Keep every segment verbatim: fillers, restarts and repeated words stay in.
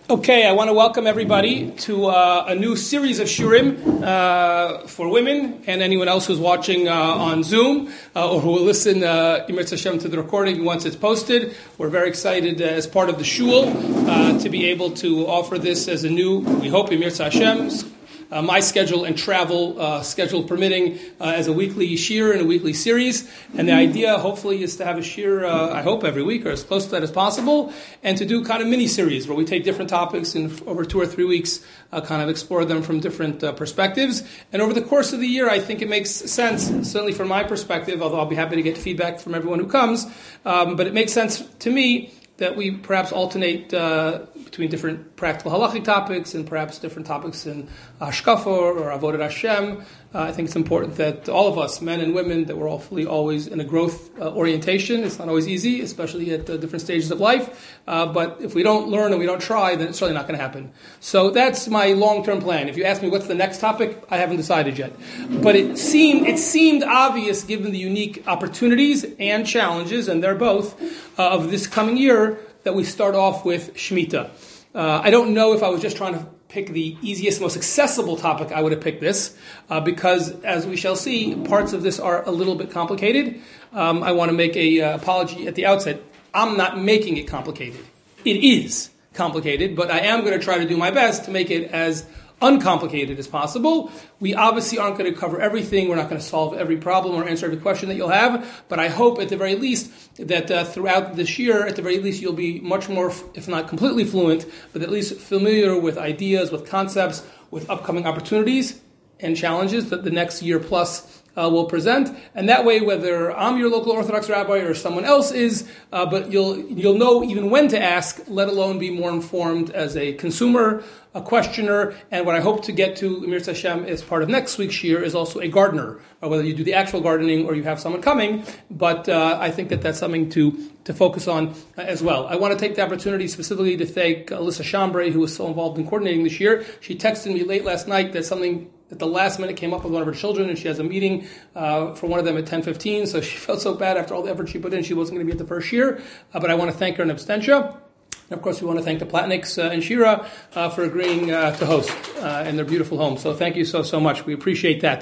Okay, I want to welcome everybody to uh, a new series of Shurim uh, for women and anyone else who's watching uh, on Zoom uh, or who will listen, uh, Emirtz Hashem, to the recording once it's posted. We're very excited uh, as part of the Shul uh, to be able to offer this as a new, we hope, Emirtz Hashem, Uh, my schedule and travel uh, schedule permitting uh, as a weekly shir and a weekly series. And the idea, hopefully, is to have a shir, uh, I hope, every week or as close to that as possible, and to do kind of mini-series where we take different topics and over two or three weeks uh, kind of explore them from different uh, perspectives. And over the course of the year, I think it makes sense, certainly from my perspective, although I'll be happy to get feedback from everyone who comes, um, but it makes sense to me that we perhaps alternate uh, between different practical halachic topics and perhaps different topics in hashkafa or avodat Hashem. Uh, I think it's important that all of us, men and women, that we're hopefully always in a growth uh, orientation. It's not always easy, especially at uh, different stages of life. Uh, but if we don't learn and we don't try, then it's certainly not going to happen. So that's my long-term plan. If you ask me what's the next topic, I haven't decided yet. But it seemed it seemed obvious, given the unique opportunities and challenges, and they're both, uh, of this coming year, that we start off with Shemitah. Uh, I don't know if I was just trying to pick the easiest, most accessible topic, I would have picked this, uh, because, as we shall see, parts of this are a little bit complicated. Um, I want to make an uh, apology at the outset. I'm not making it complicated. It is complicated, but I am going to try to do my best to make it as uncomplicated as possible. We obviously aren't going to cover everything. We're not going to solve every problem or answer every question that you'll have, but I hope at the very least that uh, throughout this year, at the very least, you'll be much more, if not completely fluent, but at least familiar with ideas, with concepts, with upcoming opportunities and challenges that the next year plus Uh, will present, and that way, whether I'm your local Orthodox rabbi or someone else is, uh, but you'll you'll know even when to ask, let alone be more informed as a consumer, a questioner, and what I hope to get to, Emirtz Hashem, as part of next week's shir, is also a gardener, or whether you do the actual gardening or you have someone coming, but uh, I think that that's something to to focus on uh, as well. I want to take the opportunity specifically to thank Alyssa Chambray, who was so involved in coordinating this year. She texted me late last night that something at the last minute came up with one of her children, and she has a meeting uh, for one of them at ten fifteen, so she felt so bad after all the effort she put in, she wasn't going to be at the first year, uh, but I want to thank her in absentia. And of course, we want to thank the Platniks uh, and Shira uh, for agreeing uh, to host uh, in their beautiful home. So thank you so, so much. We appreciate that.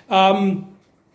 Um,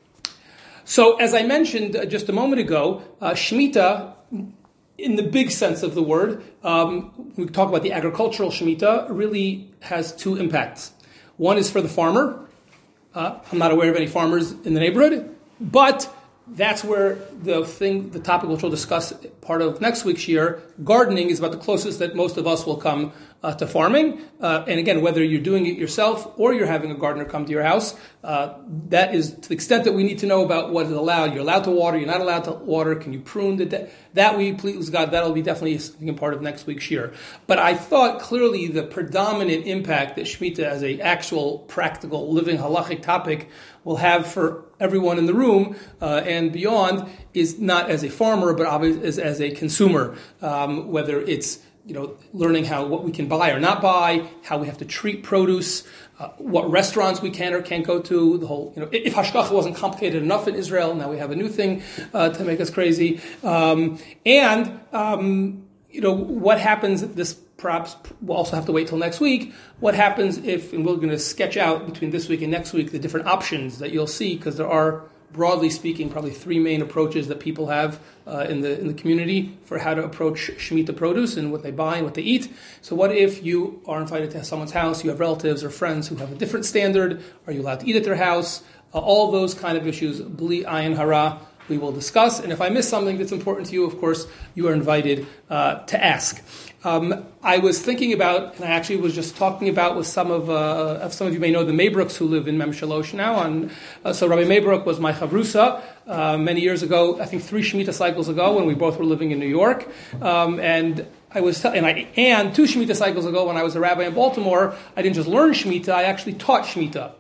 so as I mentioned uh, just a moment ago, uh, Shemitah, in the big sense of the word, um, we talk about the agricultural Shemitah, really has two impacts. One is for the farmer. Uh, I'm not aware of any farmers in the neighborhood, but that's where the thing, the topic which we'll discuss part of next week's year, gardening, is about the closest that most of us will come uh, to farming. Uh, and again, whether you're doing it yourself or you're having a gardener come to your house, uh, that is to the extent that we need to know about what is allowed. You're allowed to water, you're not allowed to water. Can you prune the de- that we please God, that'll be definitely a part of next week's year. But I thought clearly the predominant impact that Shemitah as a actual practical living halachic topic will have for everyone in the room uh, and beyond is not as a farmer, but obviously as, as a consumer, um, whether it's you know learning how what we can buy or not buy, how we have to treat produce, uh, what restaurants we can or can't go to. The whole you know if hashkacha wasn't complicated enough in Israel, now we have a new thing uh, to make us crazy, um, and um, you know what happens. This perhaps we'll also have to wait till next week. What happens if, and we're going to sketch out between this week and next week the different options that you'll see, because there are, broadly speaking, probably three main approaches that people have uh, in the in the community for how to approach Shemitah produce and what they buy and what they eat. So what if you are invited to someone's house, you have relatives or friends who have a different standard? Are you allowed to eat at their house? Uh, all those kind of issues, bli ayin hara, we will discuss. And if I miss something that's important to you, of course, you are invited uh, to ask. Um, I was thinking about, and I actually was just talking about with some of, uh, some of you may know the Maybrooks who live in Mem Shalosh now. And, uh, so Rabbi Maybrook was my chavrusa uh, many years ago, I think three Shemitah cycles ago when we both were living in New York. Um, and I was, t- and, I, and two Shemitah cycles ago when I was a rabbi in Baltimore, I didn't just learn Shemitah, I actually taught Shemitah.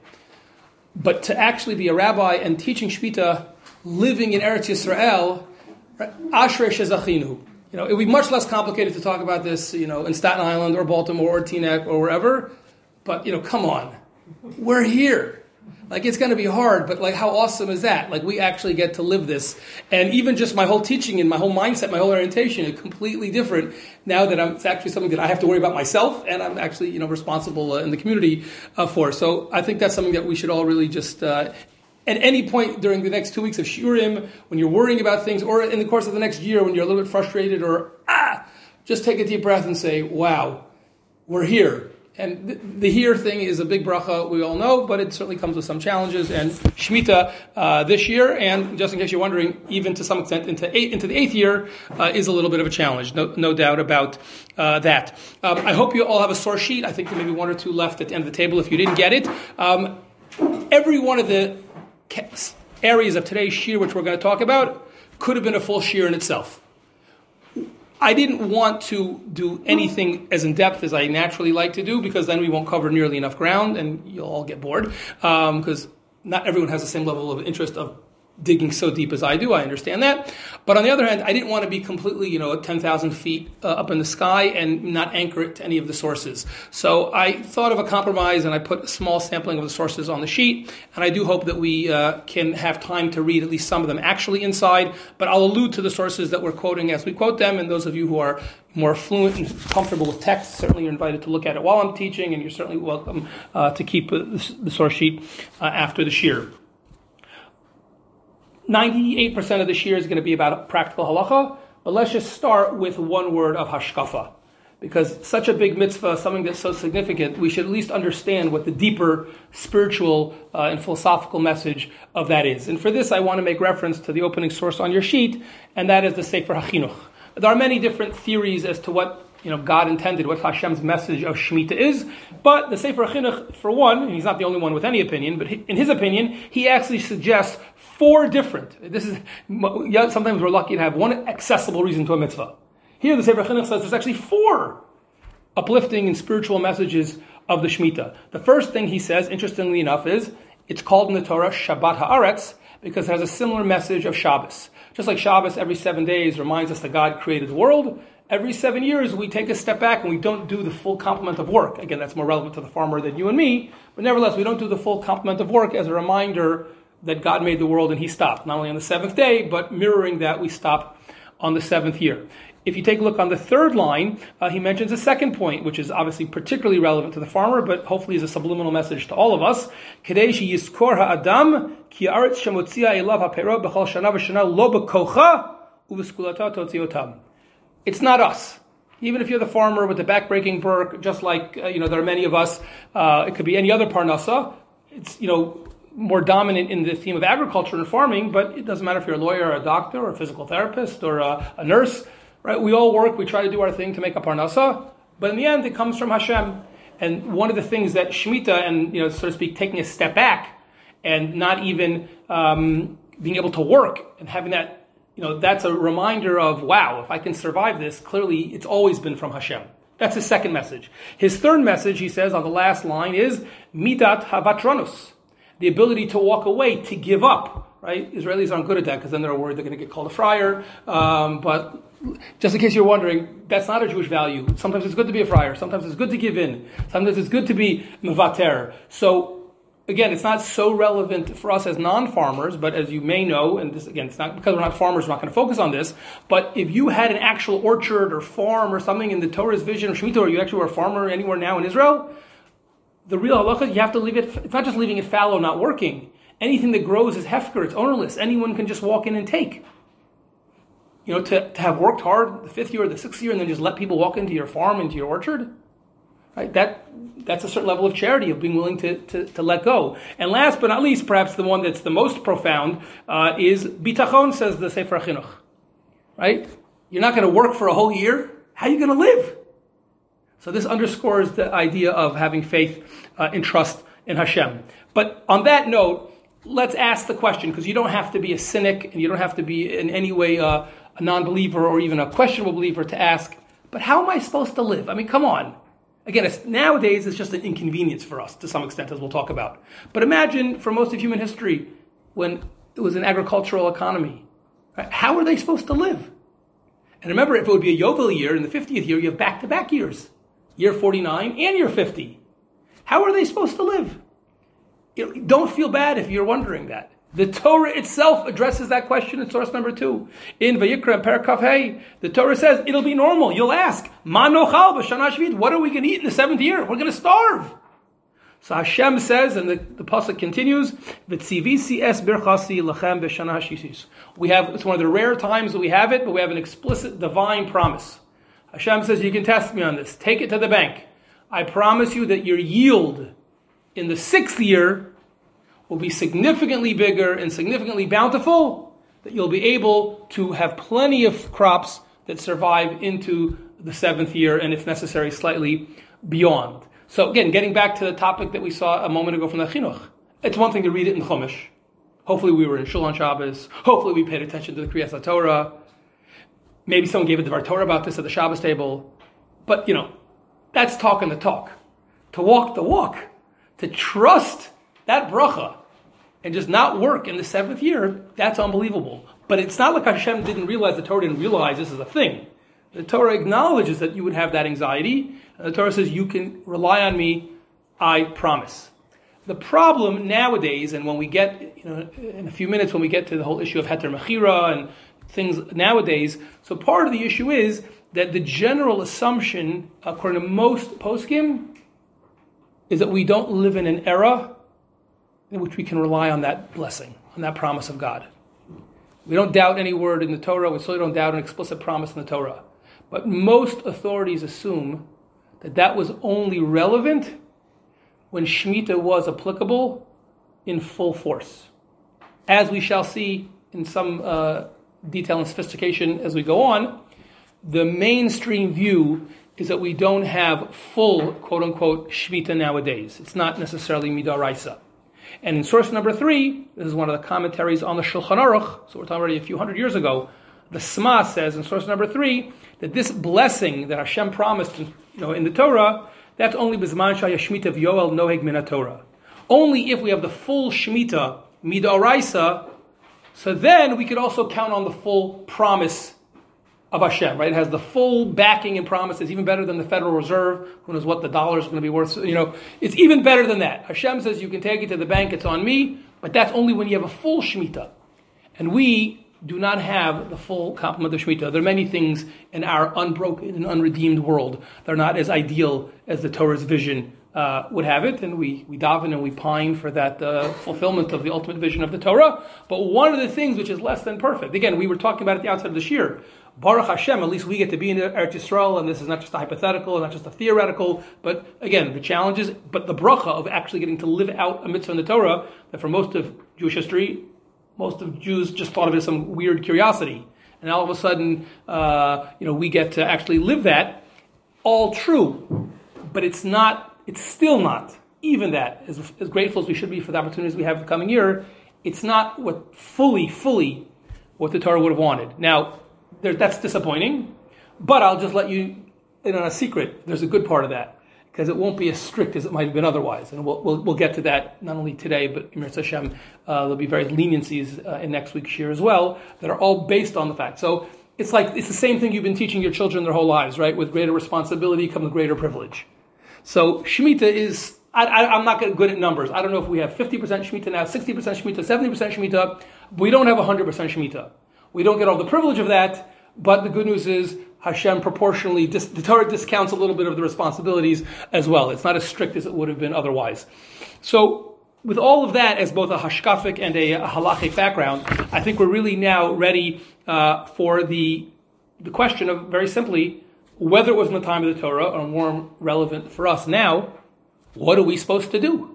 But to actually be a rabbi and teaching Shemitah, living in Eretz Yisrael, Ashrei Shezachinu. You know, it would be much less complicated to talk about this, you know, in Staten Island or Baltimore or Teaneck or wherever. But, you know, come on. We're here. Like, it's going to be hard, but like, how awesome is that? Like, we actually get to live this. And even just my whole teaching and my whole mindset, my whole orientation is completely different now that I'm, it's actually something that I have to worry about myself and I'm actually, you know, responsible uh, in the community uh, for. So I think that's something that we should all really just, uh, at any point during the next two weeks of Shiurim, when you're worrying about things, or in the course of the next year when you're a little bit frustrated or, ah, just take a deep breath and say, wow, we're here. And the, the here thing is a big bracha, we all know, but it certainly comes with some challenges. And Shemitah uh, this year, and just in case you're wondering, even to some extent into eight, into the eighth year, uh, is a little bit of a challenge. No, no doubt about uh, that. Um, I hope you all have a source sheet. I think there may be one or two left at the end of the table if you didn't get it. Um, every one of the areas of today's shir, which we're going to talk about, could have been a full shir in itself. I didn't want to do anything as in-depth as I naturally like to do, because then we won't cover nearly enough ground and you'll all get bored, because um, not everyone has the same level of interest of digging so deep as I do. I understand that. But on the other hand, I didn't want to be completely, you know, ten thousand feet uh, up in the sky and not anchor it to any of the sources. So I thought of a compromise and I put a small sampling of the sources on the sheet. And I do hope that we uh, can have time to read at least some of them actually inside. But I'll allude to the sources that we're quoting as we quote them. And those of you who are more fluent and comfortable with text, certainly you're invited to look at it while I'm teaching. And you're certainly welcome uh, to keep uh, the source sheet uh, after the shir. ninety-eight percent of the shir is going to be about practical halacha, but let's just start with one word of hashkafa. Because such a big mitzvah, something that's so significant, we should at least understand what the deeper spiritual uh, and philosophical message of that is. And for this, I want to make reference to the opening source on your sheet, and that is the Sefer HaChinuch. There are many different theories as to what you know God intended, what Hashem's message of Shemitah is, but the Sefer HaChinuch, for one, and he's not the only one with any opinion, but in his opinion, he actually suggests four different, this is, yeah, sometimes we're lucky to have one accessible reason to a mitzvah. Here the Sefer HaChinuch says there's actually four uplifting and spiritual messages of the Shemitah. The first thing he says, interestingly enough, is it's called in the Torah Shabbat Haaretz because it has a similar message of Shabbos. Just like Shabbos every seven days reminds us that God created the world, every seven years we take a step back and we don't do the full complement of work. Again, that's more relevant to the farmer than you and me, but nevertheless we don't do the full complement of work as a reminder that God made the world and he stopped, not only on the seventh day, but mirroring that we stop on the seventh year. If you take a look on the third line, uh, he mentions a second point, which is obviously particularly relevant to the farmer, but hopefully is a subliminal message to all of us. Kedei sheyizkor ha'adam ki haaretz shemotzia elav ha'perot b'chol shana v'shana lo b'kocha u'v'skulata totziotam. It's not us. Even if you're the farmer with the back-breaking work, just like uh, you know there are many of us, uh, it could be any other parnasa. It's you know. more dominant in the theme of agriculture and farming, but it doesn't matter if you're a lawyer or a doctor or a physical therapist or a, a nurse, right? We all work, we try to do our thing to make up our nasa, but in the end it comes from Hashem. And one of the things that Shemitah and, you know, so to speak, taking a step back and not even um, being able to work and having that, you know, that's a reminder of, wow, if I can survive this, clearly it's always been from Hashem. That's his second message. His third message, he says on the last line, is midat havatronus. The ability to walk away, to give up, right? Israelis aren't good at that because then they're worried they're going to get called a friar. Um, but just in case you're wondering, that's not a Jewish value. Sometimes it's good to be a friar. Sometimes it's good to give in. Sometimes it's good to be mevater. So again, it's not so relevant for us as non-farmers, but as you may know, and this again, it's not because we're not farmers, we're not going to focus on this, but if you had an actual orchard or farm or something in the Torah's vision of Shemitah, or you actually were a farmer anywhere now in Israel, the real halacha, you have to leave it, it's not just leaving it fallow, not working. Anything that grows is hefker, it's ownerless. Anyone can just walk in and take. You know, to, to have worked hard the fifth year or the sixth year and then just let people walk into your farm, into your orchard, right? That That's a certain level of charity, of being willing to, to, to let go. And last but not least, perhaps the one that's the most profound, uh, is bitachon, says the Sefer HaChinuch. Right? You're not going to work for a whole year. How are you going to live? So this underscores the idea of having faith uh, and trust in Hashem. But on that note, let's ask the question, because you don't have to be a cynic and you don't have to be in any way uh, a non-believer or even a questionable believer to ask, but how am I supposed to live? I mean, come on. Again, it's, nowadays it's just an inconvenience for us to some extent, as we'll talk about. But imagine for most of human history when it was an agricultural economy. Right? How are they supposed to live? And remember, if it would be a Yovel year, in the fiftieth year, you have back-to-back years. Year forty-nine and year fifty. How are they supposed to live? it, don't feel bad if you're wondering that. The Torah itself addresses that question in source number two. In Vayikra and Perek Kaf Hey, the Torah says it'll be normal. You'll ask, Ma nochal b'shana shvit? What are we going to eat in the seventh year? We're going to starve. So Hashem says, and the, the pasuk continues, V'tzivisi es birchasi lachem b'shana hashisis. We have, it's one of the rare times that we have it, but we have an explicit divine promise. Hashem says, you can test me on this. Take it to the bank. I promise you that your yield in the sixth year will be significantly bigger and significantly bountiful, that you'll be able to have plenty of crops that survive into the seventh year, and if necessary, slightly beyond. So again, getting back to the topic that we saw a moment ago from the Chinuch, it's one thing to read it in Chumash. Hopefully we were in Shul on Shabbos. Hopefully we paid attention to the Kriyas HaTorah. Maybe someone gave a Dvar Torah about this at the Shabbos table. But, you know, that's talking the talk. To walk the walk. To trust that bracha and just not work in the seventh year, that's unbelievable. But it's not like Hashem didn't realize, the Torah didn't realize this is a thing. The Torah acknowledges that you would have that anxiety. And the Torah says, you can rely on me, I promise. The problem nowadays, and when we get, you know, in a few minutes when we get to the whole issue of Heter Mechira and things nowadays, so part of the issue is that the general assumption, according to most poskim, is that we don't live in an era in which we can rely on that blessing, on that promise of God. We don't doubt any word in the Torah. We certainly don't doubt an explicit promise in the Torah. But most authorities assume that that was only relevant when Shemitah was applicable in full force. As we shall see in some uh, detail and sophistication as we go on, the mainstream view is that we don't have full, quote-unquote, Shemitah nowadays. It's not necessarily Midaraisa. And in source number three, this is one of the commentaries on the Shulchan Aruch, so we're talking already a few hundred years ago, the Sma says in source number three that this blessing that Hashem promised in, you know, in the Torah, that's only Bizman Shaya Shemitah V'Yoel Noheg Min Torah. Only if we have the full Shemitah, Midaraisa, so then we could also count on the full promise of Hashem, right? It has the full backing and promise. It's even better than the Federal Reserve. Who knows what the dollar is going to be worth? You know, it's even better than that. Hashem says you can take it to the bank, it's on me, but that's only when you have a full Shemitah. And we do not have the full complement of Shemitah. There are many things in our unbroken and unredeemed world that are not as ideal as the Torah's vision uh, would have it, and we, we daven and we pine for that uh, fulfillment of the ultimate vision of the Torah. But one of the things which is less than perfect, again, we were talking about at the outset of this year, Baruch Hashem, at least we get to be in Eretz Yisrael, and this is not just a hypothetical, not just a theoretical, but again, the challenges, but the bracha of actually getting to live out a mitzvah in the Torah, that for most of Jewish history, most of Jews just thought of it as some weird curiosity. And all of a sudden, uh, you know, we get to actually live that. All true. But it's not, it's still not, even that, as, as grateful as we should be for the opportunities we have the coming year, it's not what fully, fully what the Torah would have wanted. Now, there, that's disappointing, but I'll just let you in on a secret. There's a good part of that, because it won't be as strict as it might have been otherwise. And we'll we'll, we'll get to that not only today, but in Mirz Hashem, uh, there'll be various leniencies uh, in next week's year as well that are all based on the fact. So it's like, it's the same thing you've been teaching your children their whole lives, right? With greater responsibility comes greater privilege. So Shemitah is, I, I, I'm not good at numbers. I don't know if we have fifty percent Shemitah now, sixty percent Shemitah, seventy percent Shemitah. We don't have one hundred percent Shemitah. We don't get all the privilege of that, but the good news is Hashem proportionally, dis- the Torah discounts a little bit of the responsibilities as well. It's not as strict as it would have been otherwise. So with all of that as both a hashkafic and a, a halachic background, I think we're really now ready uh, for the the question of, very simply, whether it was in the time of the Torah or more relevant for us now, what are we supposed to do?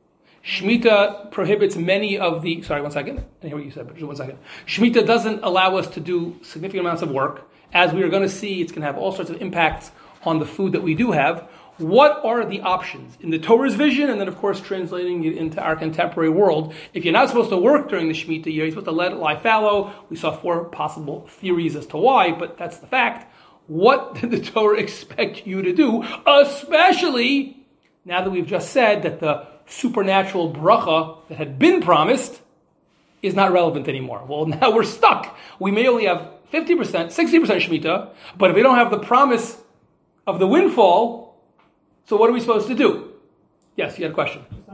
Shemitah prohibits many of the, sorry, one second. I didn't hear what you said, but just one second. Shemitah doesn't allow us to do significant amounts of work. As we are going to see, it's going to have all sorts of impacts on the food that we do have. What are the options in the Torah's vision, and then, of course, translating it into our contemporary world? If you're not supposed to work during the Shemitah year, you're supposed to let it lie fallow. We saw four possible theories as to why, but that's the fact. What did the Torah expect you to do, especially now that we've just said that the supernatural bracha that had been promised is not relevant anymore? Well, now we're stuck. We may only have fifty percent, sixty percent Shemitah, but if we don't have the promise of the windfall, so what are we supposed to do? Yes, you had a question. Just wondering,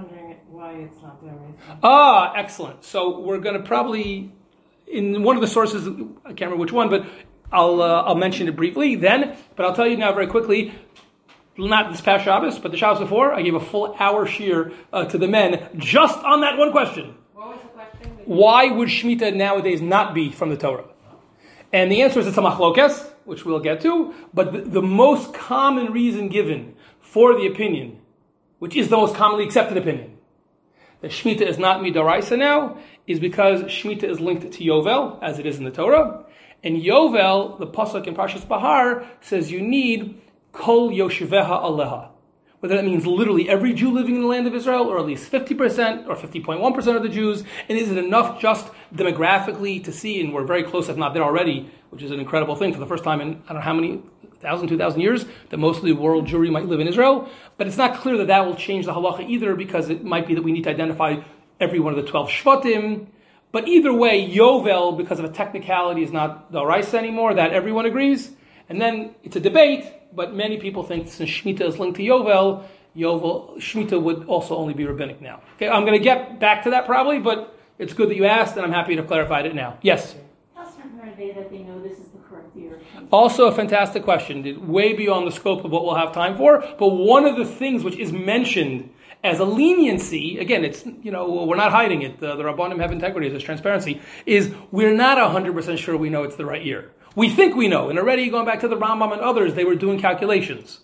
why it's not there. Ah, excellent. So we're going to probably, in one of the sources, I can't remember which one, but I'll uh, I'll mention it briefly then. But I'll tell you now very quickly. Not this past Shabbos, but the Shabbos before, I gave a full hour shiur uh, to the men just on that one question. What was the question? Why would Shemitah nowadays not be from the Torah? And the answer is it's a machlokes, which we'll get to, but the, the most common reason given for the opinion, which is the most commonly accepted opinion, that Shemitah is not midaraisa now, is because Shemitah is linked to Yovel, as it is in the Torah. And Yovel, the pasuk in Parshas Bahar, says you need Kol Yosheveha Aleha. Whether that means literally every Jew living in the land of Israel, or at least fifty percent, or fifty point one percent of the Jews, and is it enough just demographically to see, and we're very close, if not there already, which is an incredible thing, for the first time in, I don't know how many, thousand, two thousand years, that most of the world Jewry might live in Israel, but it's not clear that that will change the halacha either, because it might be that we need to identify every one of the twelve Shvatim. But either way, Yovel, because of a technicality, is not the Raisa anymore, that everyone agrees, and then it's a debate. But many people think since Shemitah is linked to Yovel, Yovel Shemitah would also only be rabbinic now. Okay, I'm going to get back to that probably, but it's good that you asked, and I'm happy to clarify it now. Yes? How certain are they that they know this is the correct year? Also a fantastic question, way beyond the scope of what we'll have time for, but one of the things which is mentioned as a leniency, again, it's, you know, we're not hiding it, the, the Rabbanim have integrity, there's transparency, is we're not one hundred percent sure we know it's the right year. We think we know, and already going back to the Rambam and others, they were doing calculations.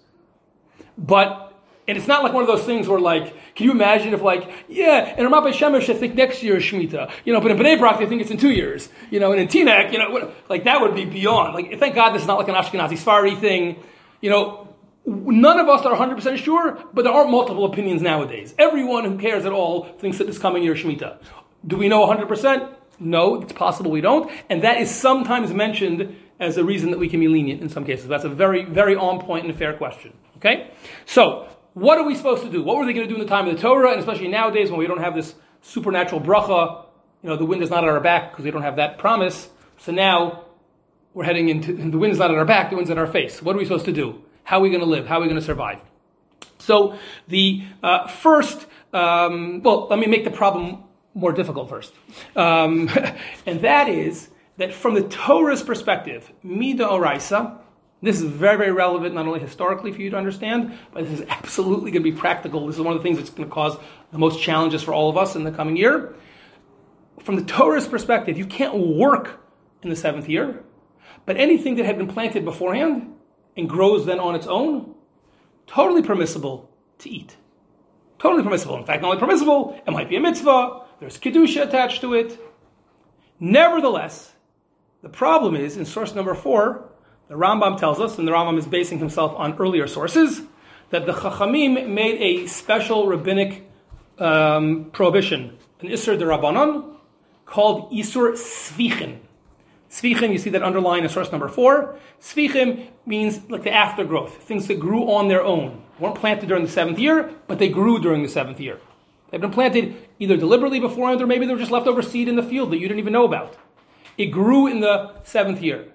But, and it's not like one of those things where like, can you imagine if like, yeah, in Ramat Shemesh they think next year is Shemitah, you know, but in Bnei Brak they think it's in two years, you know, and in Teaneck, you know, what, like that would be beyond. Like, thank God this is not like an Ashkenazi Sfaradi thing, you know. None of us are one hundred percent sure, but there aren't multiple opinions nowadays. Everyone who cares at all thinks that this coming year is Shemitah. Do we know one hundred percent? No, it's possible we don't. And that is sometimes mentioned as a reason that we can be lenient in some cases. That's a very, very on point and fair question. Okay? So, what are we supposed to do? What were they going to do in the time of the Torah? And especially nowadays when we don't have this supernatural bracha, you know, the wind is not at our back because we don't have that promise. So now we're heading into, the wind is not at our back, the wind's at our face. What are we supposed to do? How are we going to live? How are we going to survive? So, the uh, first, um, well, let me make the problem more difficult first. Um, and that is that from the Torah's perspective, Mida Oraisa, this is very, very relevant, not only historically for you to understand, but this is absolutely going to be practical. This is one of the things that's going to cause the most challenges for all of us in the coming year. From the Torah's perspective, you can't work in the seventh year, but anything that had been planted beforehand and grows then on its own, totally permissible to eat. Totally permissible. In fact, not only permissible, it might be a mitzvah. There's kedusha attached to it. Nevertheless, the problem is, in source number four, the Rambam tells us, and the Rambam is basing himself on earlier sources, that the Chachamim made a special rabbinic um, prohibition, an Isur de Rabbanon, called Isur Svichim. Svichim, you see that underlined in source number four. Svichim means like the aftergrowth, things that grew on their own. Weren't planted during the seventh year, but they grew during the seventh year. They've been planted either deliberately beforehand, or maybe they were just leftover seed in the field that you didn't even know about. It grew in the seventh year.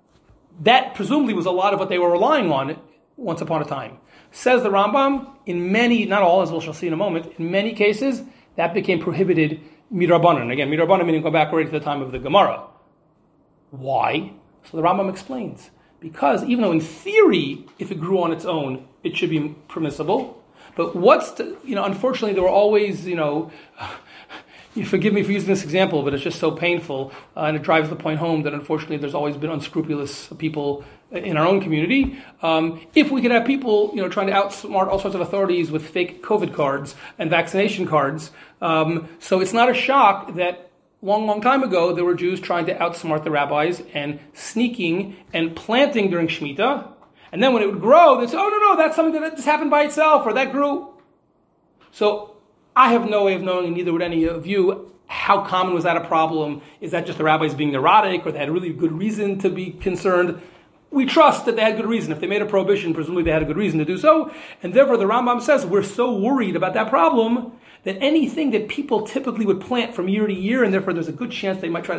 That presumably was a lot of what they were relying on once upon a time. Says the Rambam, in many, not all, as we shall see in a moment, in many cases, that became prohibited midrabanan. Again, midrabanan meaning go back already to the time of the Gemara. Why? So the Rambam explains. Because even though in theory, if it grew on its own, it should be permissible. But what's, the, you know, unfortunately there were always, you know, you forgive me for using this example, but it's just so painful, uh, and it drives the point home that unfortunately there's always been unscrupulous people in our own community. Um, if we could have people, you know, trying to outsmart all sorts of authorities with fake COVID cards and vaccination cards, um, so it's not a shock that long, long time ago there were Jews trying to outsmart the rabbis and sneaking and planting during Shemitah, and then when it would grow, they'd say, oh no, no, that's something that just happened by itself, or that grew. So I have no way of knowing, and neither would any of you, how common was that a problem? Is that just the rabbis being neurotic, or they had a really good reason to be concerned? We trust that they had good reason. If they made a prohibition, presumably they had a good reason to do so. And therefore the Rambam says, we're so worried about that problem that anything that people typically would plant from year to year, and therefore there's a good chance they might try to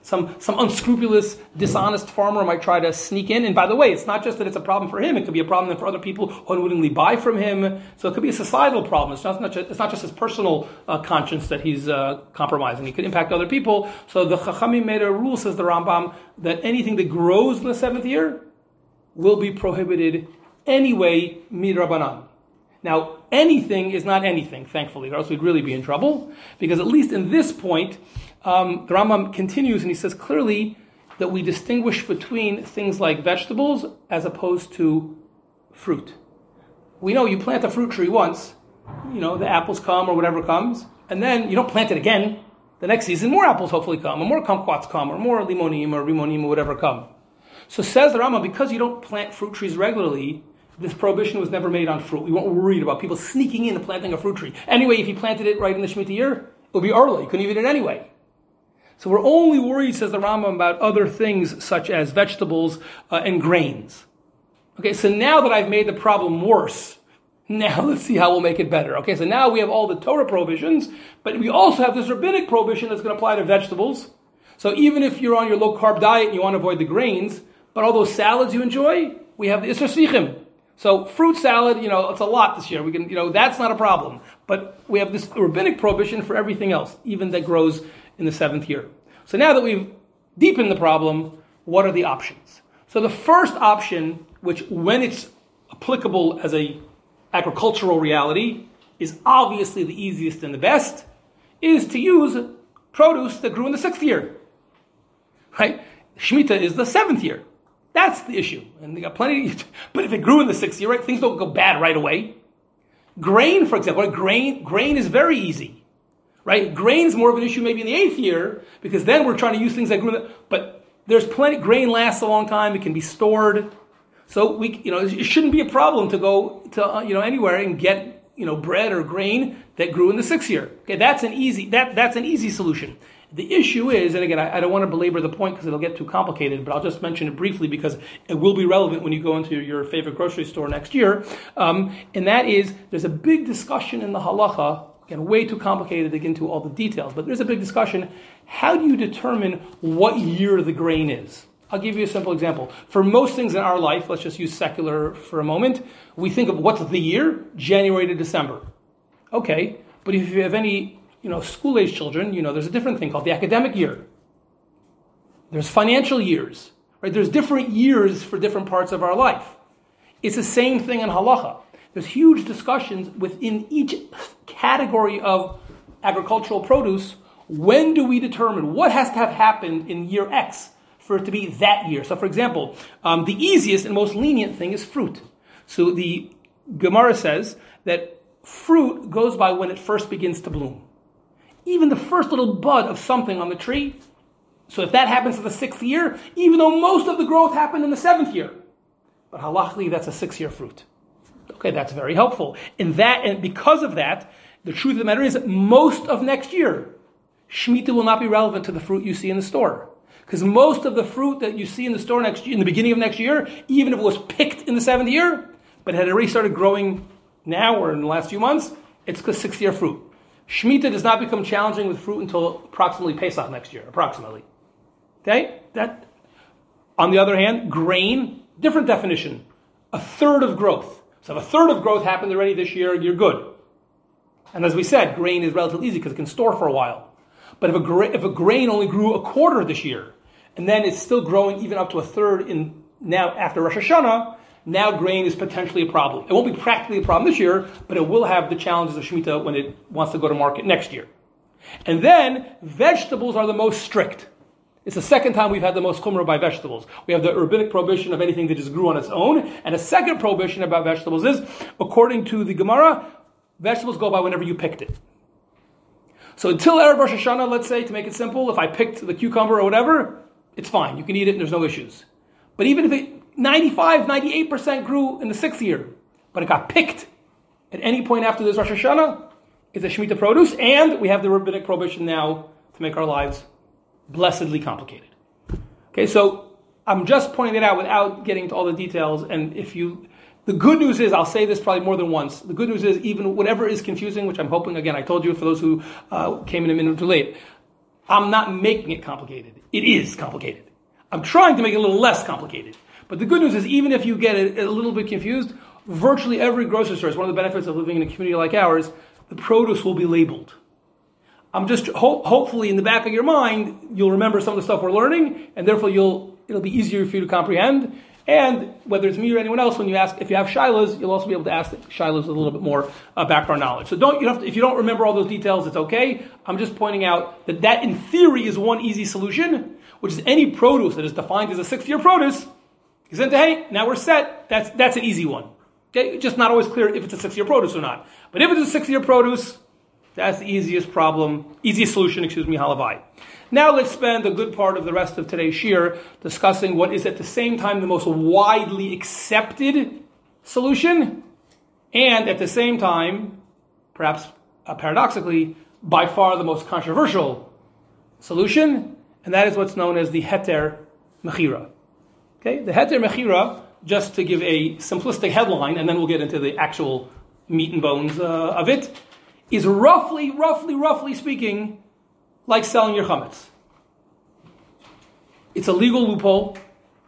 Some some unscrupulous, dishonest farmer might try to sneak in. And by the way, it's not just that it's a problem for him; it could be a problem for other people who unwittingly buy from him. So it could be a societal problem. It's not, not just, it's not just his personal uh, conscience that he's uh, compromising. It could impact other people. So the Chachamim made a rule, says the Rambam, that anything that grows in the seventh year will be prohibited anyway, midrabanan. Now, anything is not anything, thankfully, or else we'd really be in trouble, because at least in this point, um, the Rambam continues and he says clearly that we distinguish between things like vegetables as opposed to fruit. We know you plant a fruit tree once, you know, the apples come or whatever comes, and then you don't plant it again. The next season, more apples hopefully come, or more kumquats come, or more limonim or rimonim or whatever come. So says the Rambam, because you don't plant fruit trees regularly, this prohibition was never made on fruit. We weren't worried about people sneaking in and planting a fruit tree. Anyway, if you planted it right in the Shemitah year, it would be early. You couldn't eat it anyway. So we're only worried, says the Rambam, about other things such as vegetables uh, and grains. Okay, so now that I've made the problem worse, now let's see how we'll make it better. Okay, so now we have all the Torah prohibitions, but we also have this rabbinic prohibition that's going to apply to vegetables. So even if you're on your low-carb diet and you want to avoid the grains, but all those salads you enjoy, we have the Isser Svichim. So fruit salad, you know, it's a lot this year. We can, you know, that's not a problem. But we have this rabbinic prohibition for everything else, even that grows in the seventh year. So now that we've deepened the problem, what are the options? So the first option, which when it's applicable as a agricultural reality, is obviously the easiest and the best, is to use produce that grew in the sixth year. Right? Shemitah is the seventh year. That's the issue. And they got plenty, but if it grew in the sixth year, right, things don't go bad right away. Grain, for example, right, grain, grain is very easy. Right? Grain's more of an issue maybe in the eighth year, because then we're trying to use things that grew in the, but there's plenty, grain lasts a long time, it can be stored. So we, you know, it shouldn't be a problem to go to, uh, you know, anywhere and get, you know, bread or grain that grew in the sixth year. Okay, that's an easy, that, that's an easy solution. The issue is, and again, I, I don't want to belabor the point because it'll get too complicated, but I'll just mention it briefly because it will be relevant when you go into your favorite grocery store next year. Um, and that is, there's a big discussion in the halacha, again, way too complicated to get into all the details, but there's a big discussion. How do you determine what year the grain is? I'll give you a simple example. For most things in our life, let's just use secular for a moment, we think of what's the year? January to December. Okay, but if you have any you know, school-age children, you know, there's a different thing called the academic year. There's financial years, right? There's different years for different parts of our life. It's the same thing in halacha. There's huge discussions within each category of agricultural produce. When do we determine what has to have happened in year X for it to be that year? So, for example, um, the easiest and most lenient thing is fruit. So the Gemara says that fruit goes by when it first begins to bloom. Even the first little bud of something on the tree. So if that happens in the sixth year, even though most of the growth happened in the seventh year, but halachically that's a six-year fruit. Okay, that's very helpful. And that, and because of that, the truth of the matter is that most of next year, Shemitah will not be relevant to the fruit you see in the store. Because most of the fruit that you see in the store next year, in the beginning of next year, even if it was picked in the seventh year, but had already started growing now or in the last few months, it's a six-year fruit. Shemitah does not become challenging with fruit until approximately Pesach next year, approximately. Okay? That. On the other hand, grain, different definition. A third of growth. So if a third of growth happened already this year, you're good. And as we said, grain is relatively easy because it can store for a while. But if a, gra- if a grain only grew a quarter this year, and then it's still growing even up to a third in now after Rosh Hashanah, now grain is potentially a problem. It won't be practically a problem this year, but it will have the challenges of Shemitah when it wants to go to market next year. And then, vegetables are the most strict. It's the second time we've had the most chumrah by vegetables. We have the rabbinic prohibition of anything that just grew on its own, and a second prohibition about vegetables is, according to the Gemara, vegetables go by whenever you picked it. So until Erev Rosh Hashanah, let's say, to make it simple, if I picked the cucumber or whatever, it's fine. You can eat it and there's no issues. But even if it ninety-five, ninety-eight percent grew in the sixth year, but it got picked at any point after this Rosh Hashanah, it's a Shemitah produce, and we have the rabbinic prohibition now to make our lives blessedly complicated. Okay, so I'm just pointing it out without getting into all the details, and if you, the good news is, I'll say this probably more than once, the good news is even whatever is confusing, which I'm hoping, again, I told you for those who uh, came in a minute too late, I'm not making it complicated. It is complicated. I'm trying to make it a little less complicated. But the good news is, even if you get a, a little bit confused, virtually every grocery store, is one of the benefits of living in a community like ours, the produce will be labeled. I'm just, ho- hopefully in the back of your mind, you'll remember some of the stuff we're learning, and therefore you'll, it'll be easier for you to comprehend. And whether it's me or anyone else, when you ask, if you have shilas, you'll also be able to ask shilas with a little bit more uh, background knowledge. So don't, you have to, if you don't remember all those details, it's okay. I'm just pointing out that that in theory is one easy solution, which is any produce that is defined as a sixth-year produce. Hey, now we're set. That's that's an easy one. Okay, just not always clear if it's a six-year produce or not. But if it's a six-year produce, that's the easiest problem, easiest solution, excuse me, halavai. Now let's spend a good part of the rest of today's shir discussing what is at the same time the most widely accepted solution, and at the same time, perhaps uh, paradoxically, by far the most controversial solution, and that is what's known as the heter mechira. Okay, the heter mechira, just to give a simplistic headline, and then we'll get into the actual meat and bones uh, of it, is roughly, roughly, roughly speaking, like selling your chametz. It's a legal loophole,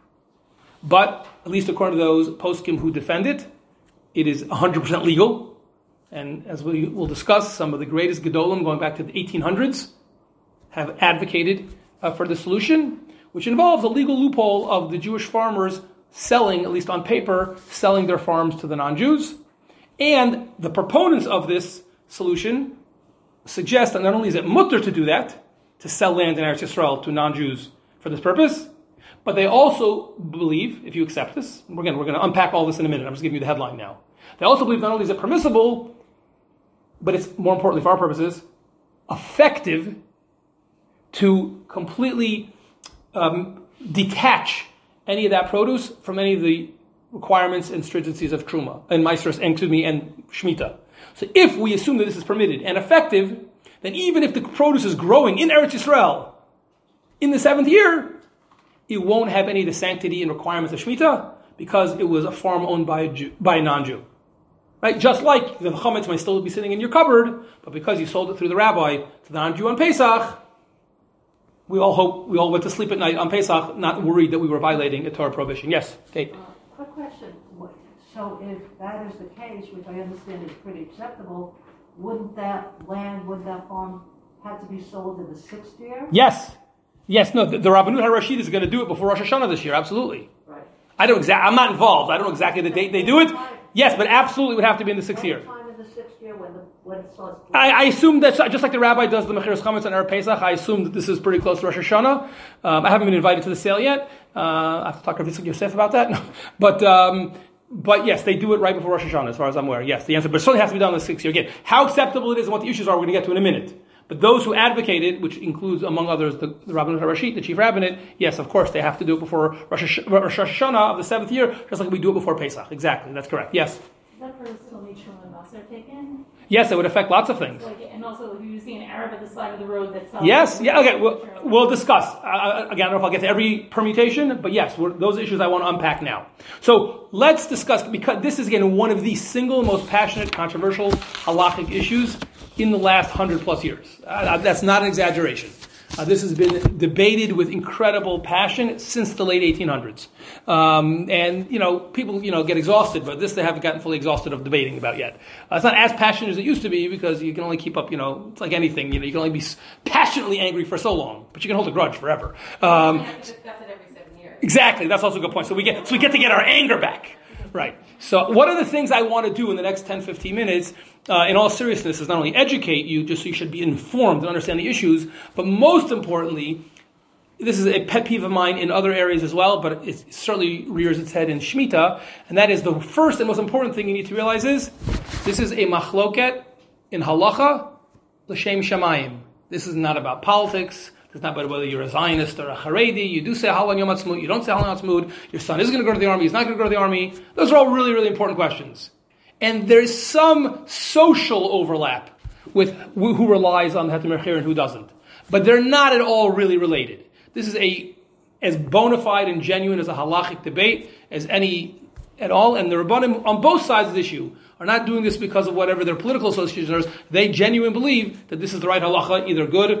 but at least according to those poskim who defend it, it is one hundred percent legal. And as we will discuss, some of the greatest gedolim going back to the eighteen hundreds have advocated uh, for the solution, which involves a legal loophole of the Jewish farmers selling, at least on paper, selling their farms to the non-Jews. And the proponents of this solution suggest that not only is it mutter to do that, to sell land in Eretz Yisrael to non-Jews for this purpose, but they also believe, if you accept this, again, we're going to unpack all this in a minute, I'm just giving you the headline now. They also believe not only is it permissible, but it's, more importantly for our purposes, effective to completely um, detach any of that produce from any of the requirements and stringencies of Truma, and Maestros, and excuse me, and Shemitah. So if we assume that this is permitted and effective, then even if the produce is growing in Eretz Yisrael in the seventh year, it won't have any of the sanctity and requirements of Shemitah because it was a farm owned by a Jew, by a non-Jew. Right? Just like the chametz might still be sitting in your cupboard, but because you sold it through the rabbi to the non-Jew on Pesach, we all hope we all went to sleep at night on Pesach, not worried that we were violating a Torah prohibition. Yes, Kate. Uh, quick question. So if that is the case, which I understand is pretty acceptable, wouldn't that land, would that farm have to be sold in the sixth year? Yes. Yes, no, the, the Rabbanut HaRashid is going to do it before Rosh Hashanah this year, absolutely. Right. I don't exactly, I'm not involved. I don't know exactly the date they do it. Yes, but absolutely would have to be in the sixth year. Time in the sixth year when the when it starts. I, I assume that just like the rabbi does the Mechiras Chametz on Erev Pesach, I assume that this is pretty close to Rosh Hashanah. Um, I haven't been invited to the sale yet. Uh, I have to talk to Rav Yitzchak Yosef about that. No. But um, but yes, they do it right before Rosh Hashanah, as far as I'm aware. Yes, the answer, but it certainly has to be done in the sixth year. Again, how acceptable it is and what the issues are, we're going to get to in a minute. But those who advocate it, which includes, among others, the, the Rabbanut HaRashit, the chief rabbinate, yes, of course, they have to do it before Rosh, Rosh Hashanah of the seventh year, just like we do it before Pesach. Exactly, that's correct. Yes? Does that person still need Truma and Basar taken? Yes, it would affect lots of things. Like, and also, if you see an Arab at the side of the road that sells... Yes, yeah, okay, we'll, we'll discuss. Uh, again, I don't know if I'll get to every permutation, but yes, we're, those issues I want to unpack now. So let's discuss, because this is, again, one of the single most passionate, controversial halachic issues in the last hundred plus years. Uh, that's not an exaggeration. Uh, this has been debated with incredible passion since the late eighteen hundreds. Um, and, you know, people, you know, get exhausted, but this they haven't gotten fully exhausted of debating about yet. Uh, it's not as passionate as it used to be because you can only keep up, you know, it's like anything, you know, you can only be passionately angry for so long, but you can hold a grudge forever. Um, We have to discuss it every seven years. Exactly, that's also a good point. So we get, so we get to get our anger back. Right. So one of the things I want to do in the next ten, fifteen minutes, uh, in all seriousness, is not only educate you, just so you should be informed and understand the issues, but most importantly, this is a pet peeve of mine in other areas as well, but it certainly rears its head in Shemitah, and that is the first and most important thing you need to realize is, this is a machloket in halacha, l'shem shamayim. This is not about politics. It's not about whether you're a Zionist or a Haredi. You do say Hal on Yom Ha'atzmaut. You don't say Hal on Ha'atzmaut. Your son is going to go to the army. He's not going to go to the army. Those are all really, really important questions. And there's some social overlap with who relies on the Heter Mechira and who doesn't. But they're not at all really related. This is a as bona fide and genuine as a halachic debate as any at all. And the Rabbanim on both sides of the issue are not doing this because of whatever their political associations are. They genuinely believe that this is the right halacha, either good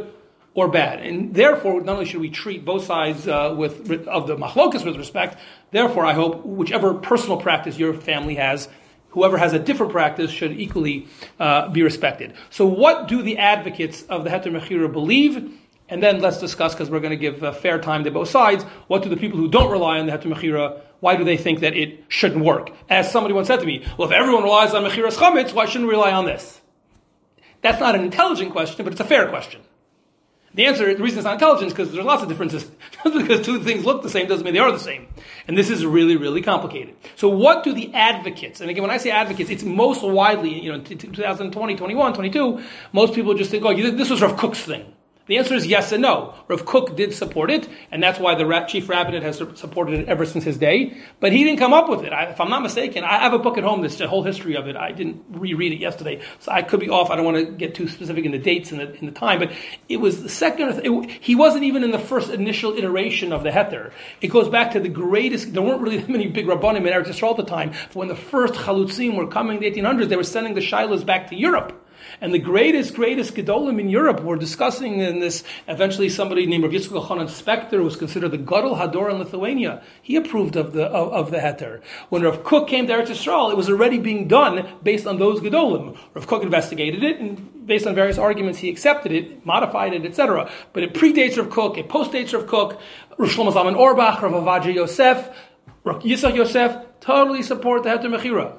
or bad. And therefore, not only should we treat both sides uh, with of the machlokas with respect, therefore I hope whichever personal practice your family has, whoever has a different practice should equally uh, be respected. So what do the advocates of the Heter Mechira believe? And then let's discuss, because we're going to give uh, fair time to both sides, what do the people who don't rely on the Heter Mechira, why do they think that it shouldn't work? As somebody once said to me, well, if everyone relies on Mechiras Chametz, why shouldn't we rely on this? That's not an intelligent question, but it's a fair question. The answer, the reason it's not intelligent is because there's lots of differences. Just because two things look the same doesn't mean they are the same. And this is really, really complicated. So what do the advocates, and again, when I say advocates, it's most widely, you know, twenty twenty, twenty-one, twenty-two, most people just think, oh, this was Rav Kook's thing. The answer is yes and no. Rav Kook did support it, and that's why the chief rabbinate has supported it ever since his day. But he didn't come up with it. I, if I'm not mistaken, I have a book at home that's the whole history of it. I didn't reread it yesterday, so I could be off. I don't want to get too specific in the dates and the, in the time, but it was the second. It, he wasn't even in the first initial iteration of the Heter. It goes back to the greatest. There weren't really that many big rabbanim in Eretz Yisrael at the time. When the first chalutzim were coming in the eighteen hundreds, they were sending the shilas back to Europe. And the greatest, greatest Gedolim in Europe were discussing in this, eventually somebody named Rav Yitzchak Elchanan Spector, who was considered the Gadol Hador in Lithuania. He approved of the of, of the Heter. When Rav Kook came to Eretz Yisrael, it was already being done based on those Gedolim. Rav Kook investigated it, and based on various arguments, he accepted it, modified it, et cetera. But it predates Rav Kook, it postdates Rav Kook. Rav Shlomo Zalman Auerbach, Rav Avadia Yosef, Rav Yitzchak Yosef, totally support the Heter Mechira.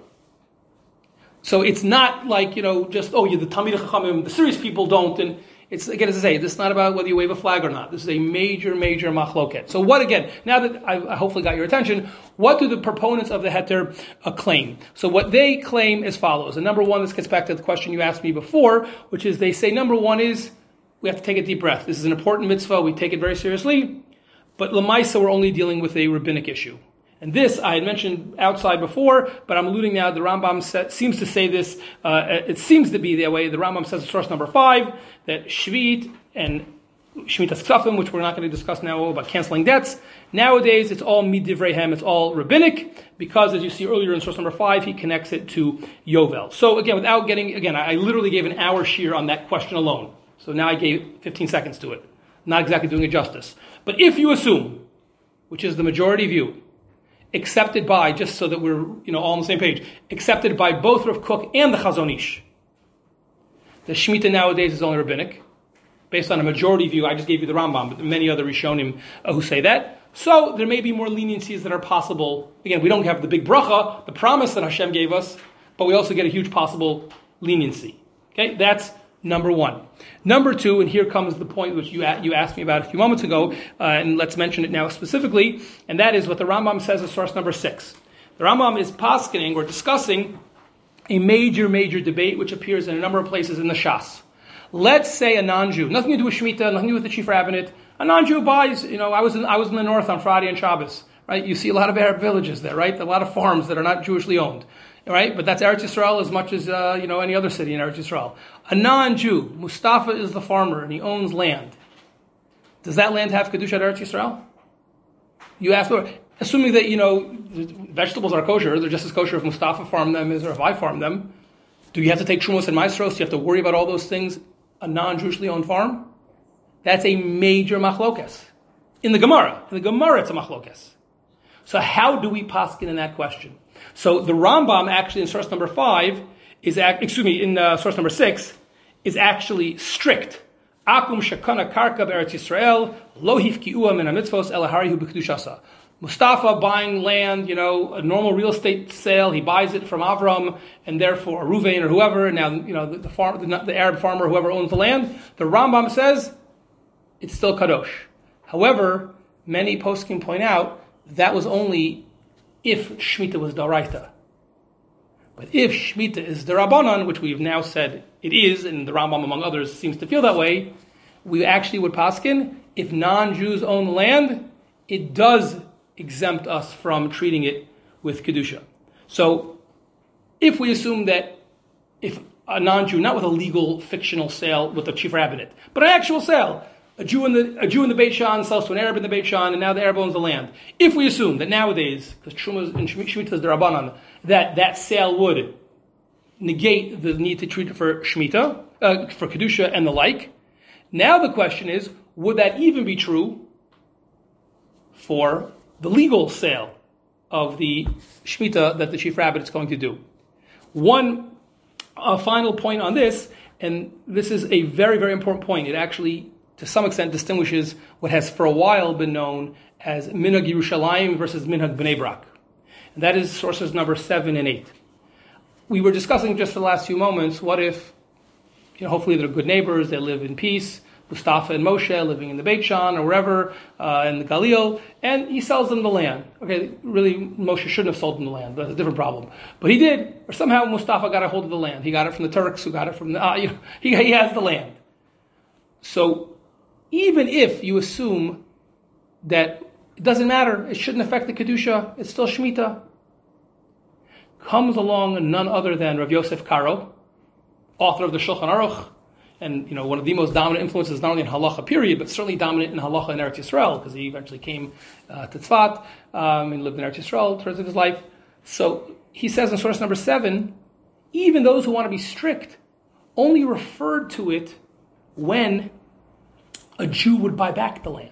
So it's not like, you know, just, oh, you're the Talmidei Chachamim, the serious people don't, and it's, again, as I say, this is not about whether you wave a flag or not. This is a major, major machloket. So what, again, now that I, I hopefully got your attention, what do the proponents of the Heter uh, claim? So what they claim is follows. And number one, this gets back to the question you asked me before, which is they say number one is, we have to take a deep breath. This is an important mitzvah, we take it very seriously, but Lamaisa, we're only dealing with a rabbinic issue. And this, I had mentioned outside before, but I'm alluding now, the Rambam set, seems to say this, uh, it seems to be that way. The Rambam says in source number five, that Shvit and Shmitas Ksafim, which we're not going to discuss now about canceling debts, nowadays it's all Midivreihem, it's all rabbinic, because as you see earlier in source number five, he connects it to Yovel. So again, without getting, again, I literally gave an hour shear on that question alone. So now I gave fifteen seconds to it. Not exactly doing it justice. But if you assume, which is the majority view, accepted by, just so that we're, you know, all on the same page, accepted by both Rav Kook and the Chazon Ish. The Shemitah nowadays is only rabbinic, based on a majority view. I just gave you the Rambam, but many other Rishonim uh, who say that. So there may be more leniencies that are possible. Again, we don't have the big bracha, the promise that Hashem gave us, but we also get a huge possible leniency. Okay, that's number one. Number two, and here comes the point which you you asked me about a few moments ago, uh, and let's mention it now specifically, and that is what the Rambam says in source number six. The Rambam is paskening or discussing a major, major debate which appears in a number of places in the Shas. Let's say a non-Jew, nothing to do with Shemitah, nothing to do with the chief rabbinate, a non-Jew buys, you know, I was in, I was in the north on Friday and Shabbos, right? You see a lot of Arab villages there, right? A lot of farms that are not Jewishly owned. Right, but that's Eretz Yisrael as much as uh, you know any other city in Eretz Yisrael. A non-Jew, Mustafa is the farmer and he owns land. Does that land have kedusha at Eretz Yisrael? You ask, assuming that you know vegetables are kosher, they're just as kosher if Mustafa farmed them as or if I farm them. Do you have to take Trumos and Maestros? Do you have to worry about all those things? A non-Jewishly owned farm? That's a major machlokes in the Gemara. In the Gemara, it's a machlokes. So how do we paskin in that question? So the Rambam actually in source number five is, excuse me, in uh, source number six is actually strict. Akum shekana karka be'eretz Yisrael lo hifki'ua min hamitzvos elaharihu b'kedushasa. Mustafa buying land, you know, a normal real estate sale, he buys it from Avram, and therefore, or Ruvain or whoever, and now, you know, the, the, farm, the, the Arab farmer, whoever owns the land, the Rambam says it's still kadosh. However, many poskim point out that was only if Shemitah was Daraita. But if Shemitah is Darabanan, which we've now said it is, and the Rambam, among others, seems to feel that way, we actually would paskin, if non-Jews own the land, it does exempt us from treating it with Kedusha. So, if we assume that if a non-Jew, not with a legal, fictional sale with the chief rabbinate, but an actual sale, A Jew in the a Jew in the Beit Shan sells to an Arab in the Beit Shan, and now the Arab owns the land. If we assume that nowadays, because Truma and Shemitah is the Rabbanan, that that sale would negate the need to treat it for Shemitah, uh, for Kedusha and the like, Now the question is, would that even be true for the legal sale of the Shemitah that the chief rabbit is going to do? One uh, final point on this, and this is a very, very important point. It actually, to some extent, distinguishes what has for a while been known as Minhag Yerushalayim versus Minhag Bnei Brak. And that is sources number seven and eight. We were discussing just for the last few moments, what if, you know, hopefully they're good neighbors, they live in peace, Mustafa and Moshe living in the Beit Shan or wherever, uh, in the Galil, and he sells them the land. Okay, really, Moshe shouldn't have sold them the land. That's a different problem. But he did, or somehow Mustafa got a hold of the land. He got it from the Turks, who got it from the, uh, you know, he, he has the land. So, even if you assume that it doesn't matter, it shouldn't affect the Kedusha, it's still Shemitah, comes along none other than Rav Yosef Karo, author of the Shulchan Aruch, and you know one of the most dominant influences not only in Halacha period, but certainly dominant in Halacha in Eretz Yisrael, because he eventually came uh, to Tzfat um, and lived in Eretz Yisrael the rest of his life. So he says in source number seven, even those who want to be strict only referred to it when a Jew would buy back the land.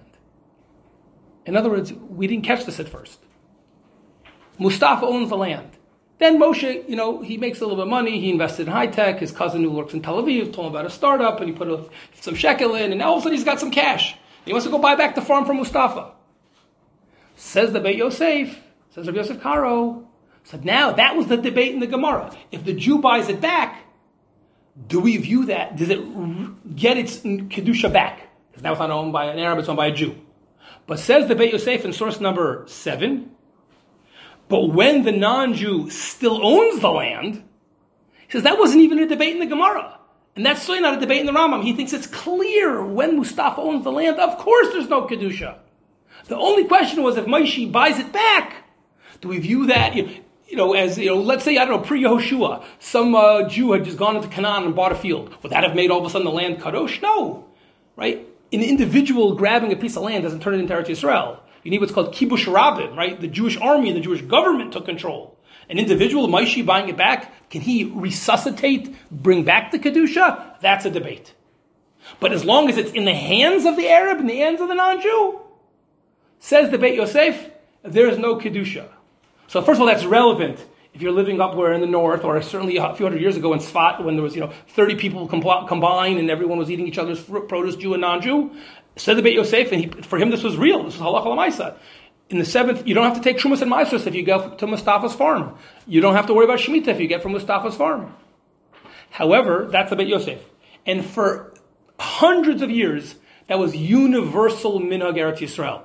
In other words, we didn't catch this at first. Mustafa owns the land. Then Moshe, you know, he makes a little bit of money. He invested in high tech. His cousin who works in Tel Aviv told him about a startup, and he put a, some shekel in, and now all of a sudden he's got some cash. He wants to go buy back the farm from Mustafa. Says the Beit Yosef, says Rav Yosef Karo. So now that was the debate in the Gemara. If the Jew buys it back, do we view that? Does it get its kedusha back? Because now it's not owned by an Arab; it's owned by a Jew. But says the Beit Yosef in source number seven. But when the non-Jew still owns the land, he says that wasn't even a debate in the Gemara. And that's certainly not a debate in the Rambam. He thinks it's clear when Mustafa owns the land, of course there's no Kedusha. The only question was if Moshe buys it back, do we view that, you know, as, you know, let's say, I don't know, pre-Yehoshua, some uh, Jew had just gone into Canaan and bought a field. Would that have made all of a sudden the land kadosh? No. Right? An individual grabbing a piece of land doesn't turn it into Eretz Yisrael. You need what's called kibush rabim, right? The Jewish army and the Jewish government took control. An individual, Moshe buying it back, can he resuscitate, bring back the Kedusha? That's a debate. But as long as it's in the hands of the Arab, in the hands of the non-Jew, says the Beit Yosef, there is no Kedusha. So first of all, that's relevant if you're living up where in the north, or certainly a few hundred years ago in Tzfat, when there was, you know, thirty people compl- combined and everyone was eating each other's produce, Jew and non-Jew. Said the Beit Yosef, and he, for him this was real. This was halacha l'maisa. In the seventh, you don't have to take Trumas and Maasros if you go to Mustafa's farm. You don't have to worry about Shemitah if you get from Mustafa's farm. However, that's the Beit Yosef. And for hundreds of years, that was universal minhag Eretz Yisrael.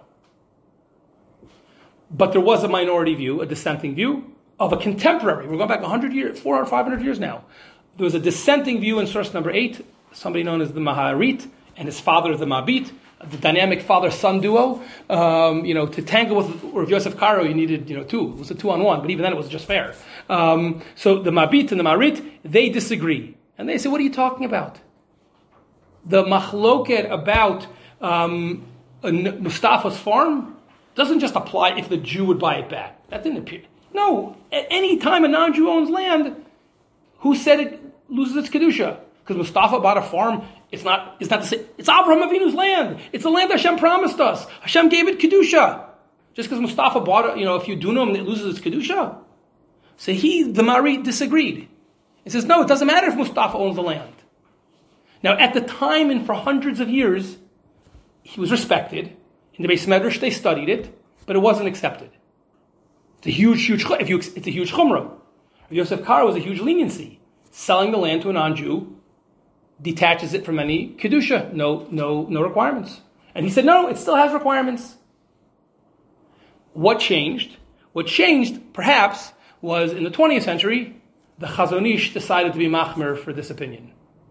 But there was a minority view, a dissenting view, of a contemporary. We're going back one hundred years, four hundred, five hundred years now. There was a dissenting view in source number eight, somebody known as the Maharit, and his father, the Mabit, the dynamic father-son duo. Um, you know, to tangle with Rav Yosef Karo, you needed, you know, two. It was a two-on-one, but even then it was just fair. Um, so the Mabit and the Marit, they disagree. And they say, what are you talking about? The machloket about um, Mustafa's farm doesn't just apply if the Jew would buy it back. That didn't appear. No, at any time a non-Jew owns land, who said it loses its Kedusha? Because Mustafa bought a farm, it's not, it's not the same. It's Avraham Avinu's land. It's the land Hashem promised us. Hashem gave it Kedusha. Just because Mustafa bought, you know, a few dunam, it loses its Kedusha. So he, the Mari, disagreed. He says, no, it doesn't matter if Mustafa owns the land. Now, at the time and for hundreds of years, he was respected. In the Beis Medrash, they studied it, but it wasn't accepted. It's a huge, huge, if you, it's a huge chumrah. Yosef Karo was a huge leniency. Selling the land to a non-Jew detaches it from any kedusha, no, no, no requirements. And he said, no, it still has requirements. What changed? What changed, perhaps, was in the twentieth century, the Chazon Ish decided to be machmer for this opinion.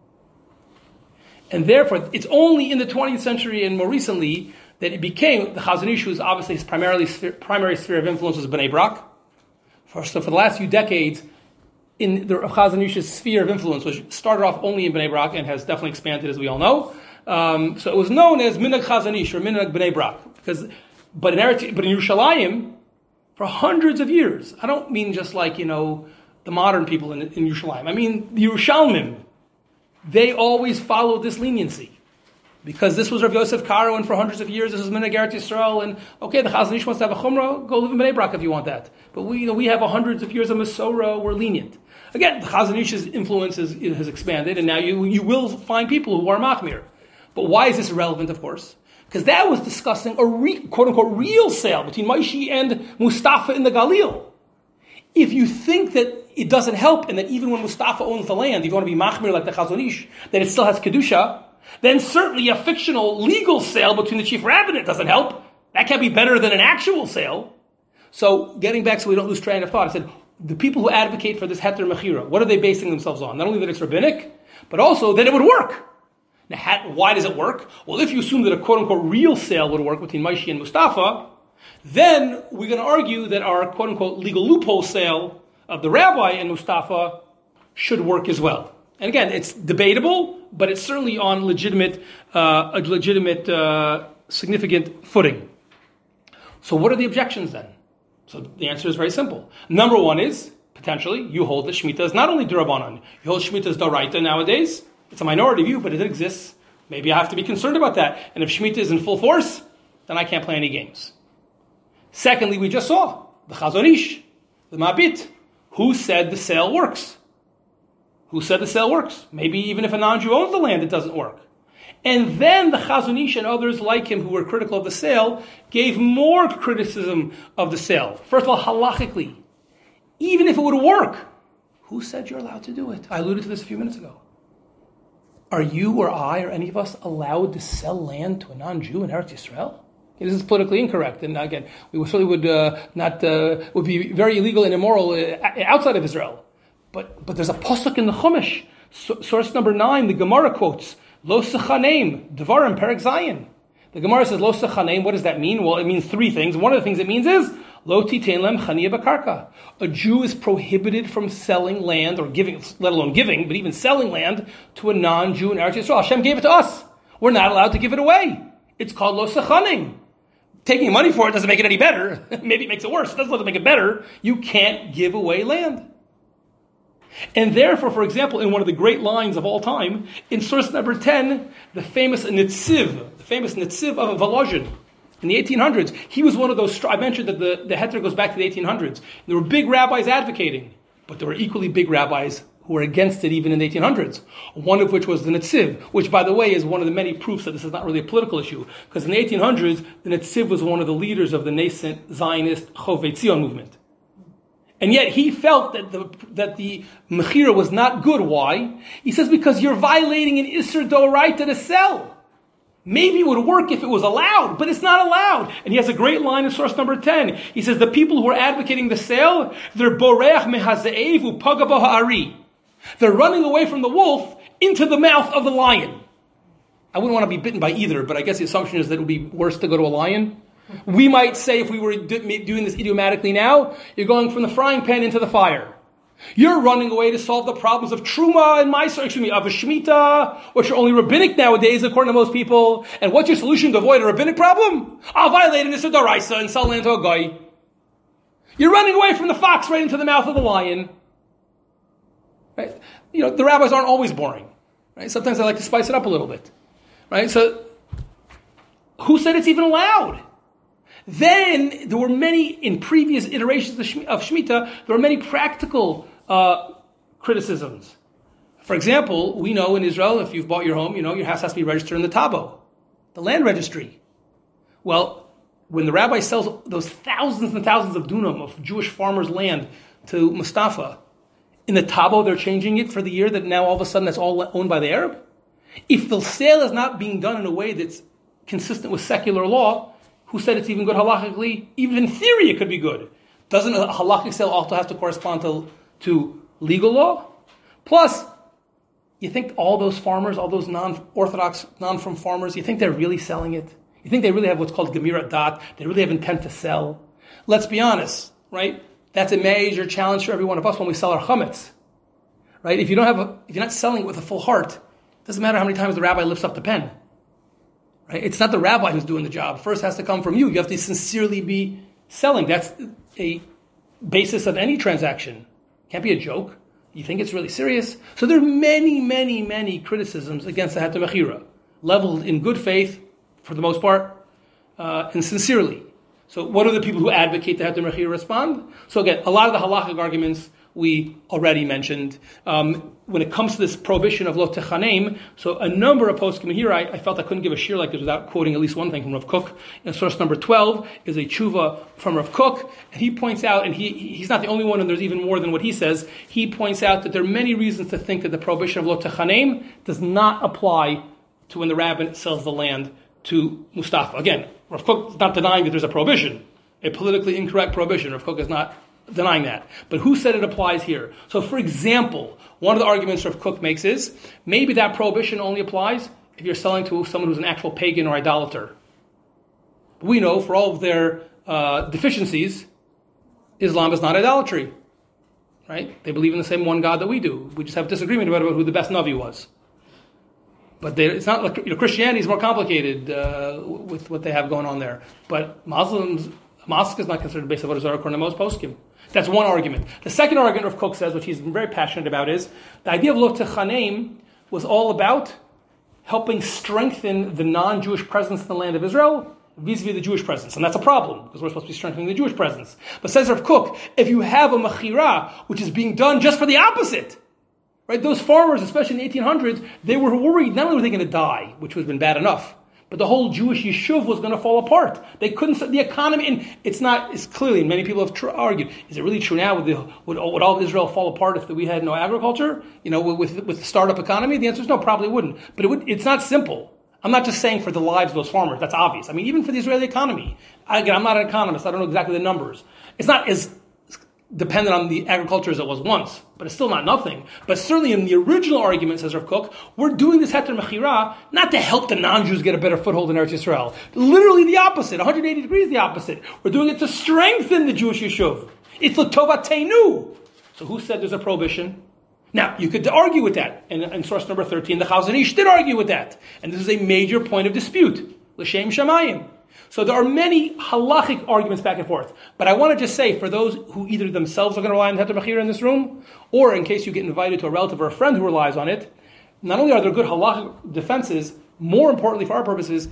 And therefore, it's only in the twentieth century and more recently that it became, the Chazon Ish, who's obviously his primarily sphere, primary sphere of influence was Bnei Brak. For, so for the last few decades, in the Chazon Ish's sphere of influence, which started off only in Bnei Brak and has definitely expanded, as we all know. Um, so it was known as Minhag Chazon Ish or Minhag Bnei Brak. Because, but in Eretz, but in Yerushalayim, for hundreds of years, I don't mean just like, you know, the modern people in, in Yerushalayim. I mean, the Yerushalmim, they always followed this leniency. because this was Rav Yosef Karo, and for hundreds of years this was Minhag Eretz Yisrael, and okay, the Chazon Ish wants to have a chumrah, go live in Bnei Brak if you want that. But we, you know, we have hundreds of years of Masorah, we're lenient. Again, the Chazon Ish's influence is, has expanded, and now you, you will find people who are machmir. But why is this relevant, of course? Because that was discussing a re, quote-unquote real sale between Moshe and Mustafa in the Galil. If you think that it doesn't help, and that even when Mustafa owns the land, if you want to be machmir like the Chazon Ish, that it still has kedusha, then certainly a fictional legal sale between the chief rabbinate doesn't help. That can't be better than an actual sale. So, getting back so we don't lose train of thought, I said, the people who advocate for this heter mechira, what are they basing themselves on? Not only that it's rabbinic, but also that it would work. Now, why does it work? Well, if you assume that a quote-unquote real sale would work between Moshe and Mustafa, then we're going to argue that our quote-unquote legal loophole sale of the rabbi and Mustafa should work as well. And again, it's debatable, but it's certainly on legitimate, uh, a legitimate, uh, significant footing. So what are the objections then? So the answer is very simple. Number one is, potentially, you hold that Shemitah is not only D'Rabbanan. You hold Shemitah is D'Oraita nowadays. It's a minority view, but it exists. Maybe I have to be concerned about that. And if Shemitah is in full force, then I can't play any games. Secondly, we just saw the Chazon Ish, the Mabit. Who said the sale works? Who said the sale works? Maybe even if a non-Jew owns the land, it doesn't work. And then the Chazon Ish and others like him who were critical of the sale gave more criticism of the sale. First of all, halachically, even if it would work, who said you're allowed to do it? I alluded to this a few minutes ago. Are you or I or any of us allowed to sell land to a non-Jew in Eretz Yisrael? Okay, this is politically incorrect, and again, we certainly would uh, not uh, would be very illegal and immoral uh, outside of Israel. But but there's a pasuk in the Chumash, so, source number nine. The Gemara quotes Lo Sechaneim Devarim Perek Zayin. The Gemara says Lo Sechaneim. What does that mean? Well, it means three things. One of the things it means is Lo Titein Lem Chaniya B'Karka. A Jew is prohibited from selling land or giving, let alone giving, but even selling land to a non-Jew in Eretz Yisrael. Hashem gave it to us. We're not allowed to give it away. It's called Lo Sechaneim. Taking money for it doesn't make it any better. Maybe it makes it worse. It doesn't make it better. You can't give away land. And therefore, for example, in one of the great lines of all time, in source number ten, the famous Nitziv, the famous Nitziv of Volozhin, in the eighteen hundreds, he was one of those, I mentioned that the, the heter goes back to the eighteen hundreds. There were big rabbis advocating, but there were equally big rabbis who were against it even in the eighteen hundreds. One of which was the Netziv, which, by the way, is one of the many proofs that this is not really a political issue. Because in the eighteen hundreds, the Netziv was one of the leaders of the nascent Zionist Chovei Tzion movement. And yet he felt that the that the Mechira was not good. Why? He says, because you're violating an Isser D'Oraita to sell. Maybe it would work if it was allowed, but it's not allowed. And he has a great line in source number ten. He says, the people who are advocating the sale, they're Boreach Mehaze'ev Upaga Bo Ha'ari. They're running away from the wolf into the mouth of the lion. I wouldn't want to be bitten by either, but I guess the assumption is that it would be worse to go to a lion. We might say, if we were doing this idiomatically now, you're going from the frying pan into the fire. You're running away to solve the problems of Truma and Meiser, excuse me, of a Shemitah, which are only rabbinic nowadays, according to most people. And what's your solution to avoid a rabbinic problem? I'll violate an Issa D'Oraisa and sell land to a guy. You're running away from the fox right into the mouth of the lion. Right? You know, the rabbis aren't always boring. Right? Sometimes I like to spice it up a little bit. Right? So, who said it's even allowed? Then, there were many, in previous iterations of Shemitah, there were many practical uh, criticisms. For example, we know in Israel, if you've bought your home, you know, your house has to be registered in the Tabo, the land registry. Well, when the rabbi sells those thousands and thousands of dunam of Jewish farmers' land to Mustafa, in the Tabo they're changing it for the year that now all of a sudden that's all owned by the Arab. If the sale is not being done in a way that's consistent with secular law, who said it's even good halachically? Even in theory it could be good. Doesn't a halachic sale also have to correspond to, to legal law? Plus, you think all those farmers, all those non-Orthodox, non-from farmers, you think they're really selling it? You think they really have what's called Gemirat Dat? They really have intent to sell? Let's be honest, right? That's a major challenge for every one of us when we sell our chametz. Right? If you don't have a, if you're not selling it with a full heart, it doesn't matter how many times the rabbi lifts up the pen. Right? It's not the rabbi who's doing the job. First has to come from you. You have to sincerely be selling. That's a basis of any transaction. Can't be a joke. You think it's really serious? So there are many, many, many criticisms against the Heter Mechira. leveled in good faith, for the most part, uh, and sincerely. So what do the people who advocate the Heter Mechira respond? So again, a lot of the halachic arguments we already mentioned. Um, when it comes to this prohibition of lo techanem, so a number of poskim here, I, I felt I couldn't give a shir like this without quoting at least one thing from Rav Kook. And source number twelve is a tshuva from Rav Kook, and he points out, and he he's not the only one, and there's even more than what he says, he points out that there are many reasons to think that the prohibition of lo techanem does not apply to when the rabbin sells the land to Mustafa. Again, Rav Kook is not denying that there's a prohibition, a politically incorrect prohibition. Rav Kook is not denying that. But who said it applies here? So, for example, one of the arguments Rav Kook makes is, maybe that prohibition only applies if you're selling to someone who's an actual pagan or idolater. We know, for all of their uh, deficiencies, Islam is not idolatry. Right? They believe in the same one God that we do. We just have disagreement about, about who the best Navi was. But they, it's not like, you know, Christianity is more complicated uh, with what they have going on there. But Muslims, a mosque is not considered based on what is according to most poskim. That's one argument. The second argument Rav Kook says, which he's been very passionate about, is the idea of lo techanem was all about helping strengthen the non-Jewish presence in the land of Israel vis-a-vis the Jewish presence. And that's a problem, because we're supposed to be strengthening the Jewish presence. But says Rav Kook, if you have a mechira, which is being done just for the opposite, right? Those farmers, especially in the eighteen hundreds, they were worried, not only were they going to die, which would have been bad enough, but the whole Jewish yeshuv was going to fall apart. They couldn't set the economy, and it's not, it's clearly, and many people have tr- argued, is it really true now? Would, the, would, would all of Israel fall apart if we had no agriculture? You know, with, with the startup economy? The answer is no, probably wouldn't. But it would, it's not simple. I'm not just saying for the lives of those farmers, that's obvious. I mean, even for the Israeli economy. Again, I'm not an economist, I don't know exactly the numbers. It's not as dependent on the agriculture as it was once, but it's still not nothing. But certainly in the original argument, says Rav Kook, we're doing this Heter Mechira not to help the non-Jews get a better foothold in Eretz Yisrael. Literally the opposite, one hundred eighty degrees the opposite. We're doing it to strengthen the Jewish Yeshuv. It's l'tovatenu. So who said there's a prohibition? Now, you could argue with that. And in source number thirteen, the Chazon Ish did argue with that. And this is a major point of dispute. L'shem shamayim. So there are many halachic arguments back and forth. But I want to just say, for those who either themselves are going to rely on Heter Mechira in this room, or in case you get invited to a relative or a friend who relies on it, not only are there good halachic defenses, more importantly for our purposes,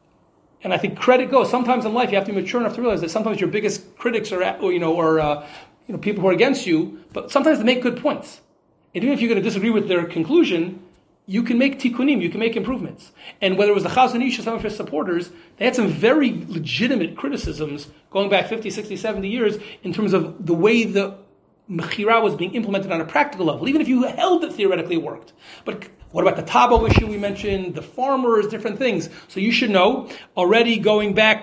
and I think credit goes, sometimes in life you have to be mature enough to realize that sometimes your biggest critics are, or, you know, or uh, you know, people who are against you, but sometimes they make good points. And even if you're going to disagree with their conclusion, you can make tikkunim, you can make improvements. And whether it was the Chazon Ish or some of his supporters, they had some very legitimate criticisms going back fifty, sixty, seventy years in terms of the way the Mechira was being implemented on a practical level, even if you held that theoretically it worked. But what about the Tabo issue we mentioned, the farmers, different things? So you should know, already going back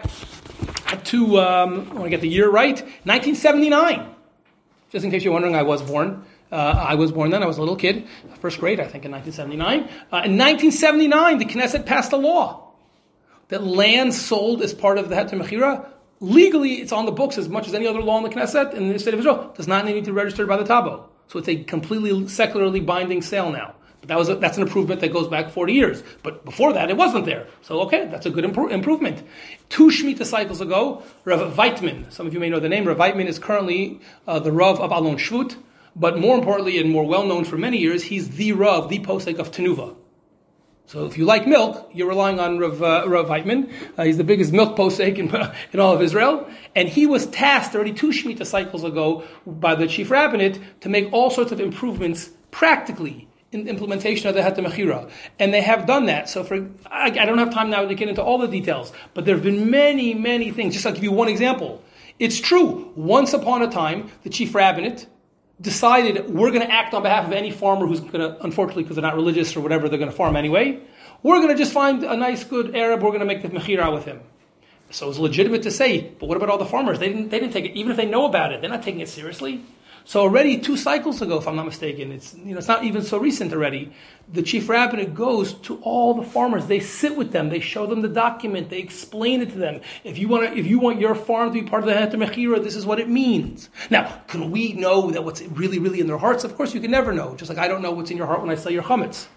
to, um, I want to get the year right, nineteen seventy-nine. Just in case you're wondering, I was born. Uh, I was born then, I was a little kid, first grade, I think, in nineteen seventy-nine. Uh, in nineteen seventy-nine, the Knesset passed a law that land sold as part of the Heter Mechira, legally it's on the books as much as any other law in the Knesset in the state of Israel, does not need to be registered by the Tabo. So it's a completely secularly binding sale now. But that was a, that's an improvement that goes back forty years. But before that, it wasn't there. So okay, that's a good impro- improvement. Two Shemitah cycles ago, Rav Weitman, some of you may know the name, Rav Weitman is currently uh, the Rav of Alon Shvut. But more importantly, and more well-known for many years, he's the Rav, the posek of Tenuva. So if you like milk, you're relying on Rav, uh, Rav Weitman. Uh, he's the biggest milk posek in, in all of Israel. And he was tasked already two Shemitah cycles ago by the chief rabbinate to make all sorts of improvements practically in the implementation of the Heter Mechira. And they have done that. So for I, I don't have time now to get into all the details, but there have been many, many things. Just I'll give you one example. It's true. Once upon a time, the chief rabbinate decided we're going to act on behalf of any farmer who's going to, unfortunately, because they're not religious or whatever, they're going to farm anyway. We're going to just find a nice, good Arab. We're going to make the mechira with him. So it's legitimate to say, but what about all the farmers? They didn't. They didn't take it, even if they know about it. They're not taking it seriously. So already two cycles ago, if I'm not mistaken, it's you know it's not even so recent already. The chief rabbinate goes to all the farmers. They sit with them. They show them the document. They explain it to them. If you want to, if you want your farm to be part of the Heter Mechira, this is what it means. Now, can we know that what's really, really in their hearts? Of course, you can never know. Just like I don't know what's in your heart when I sell your chametz.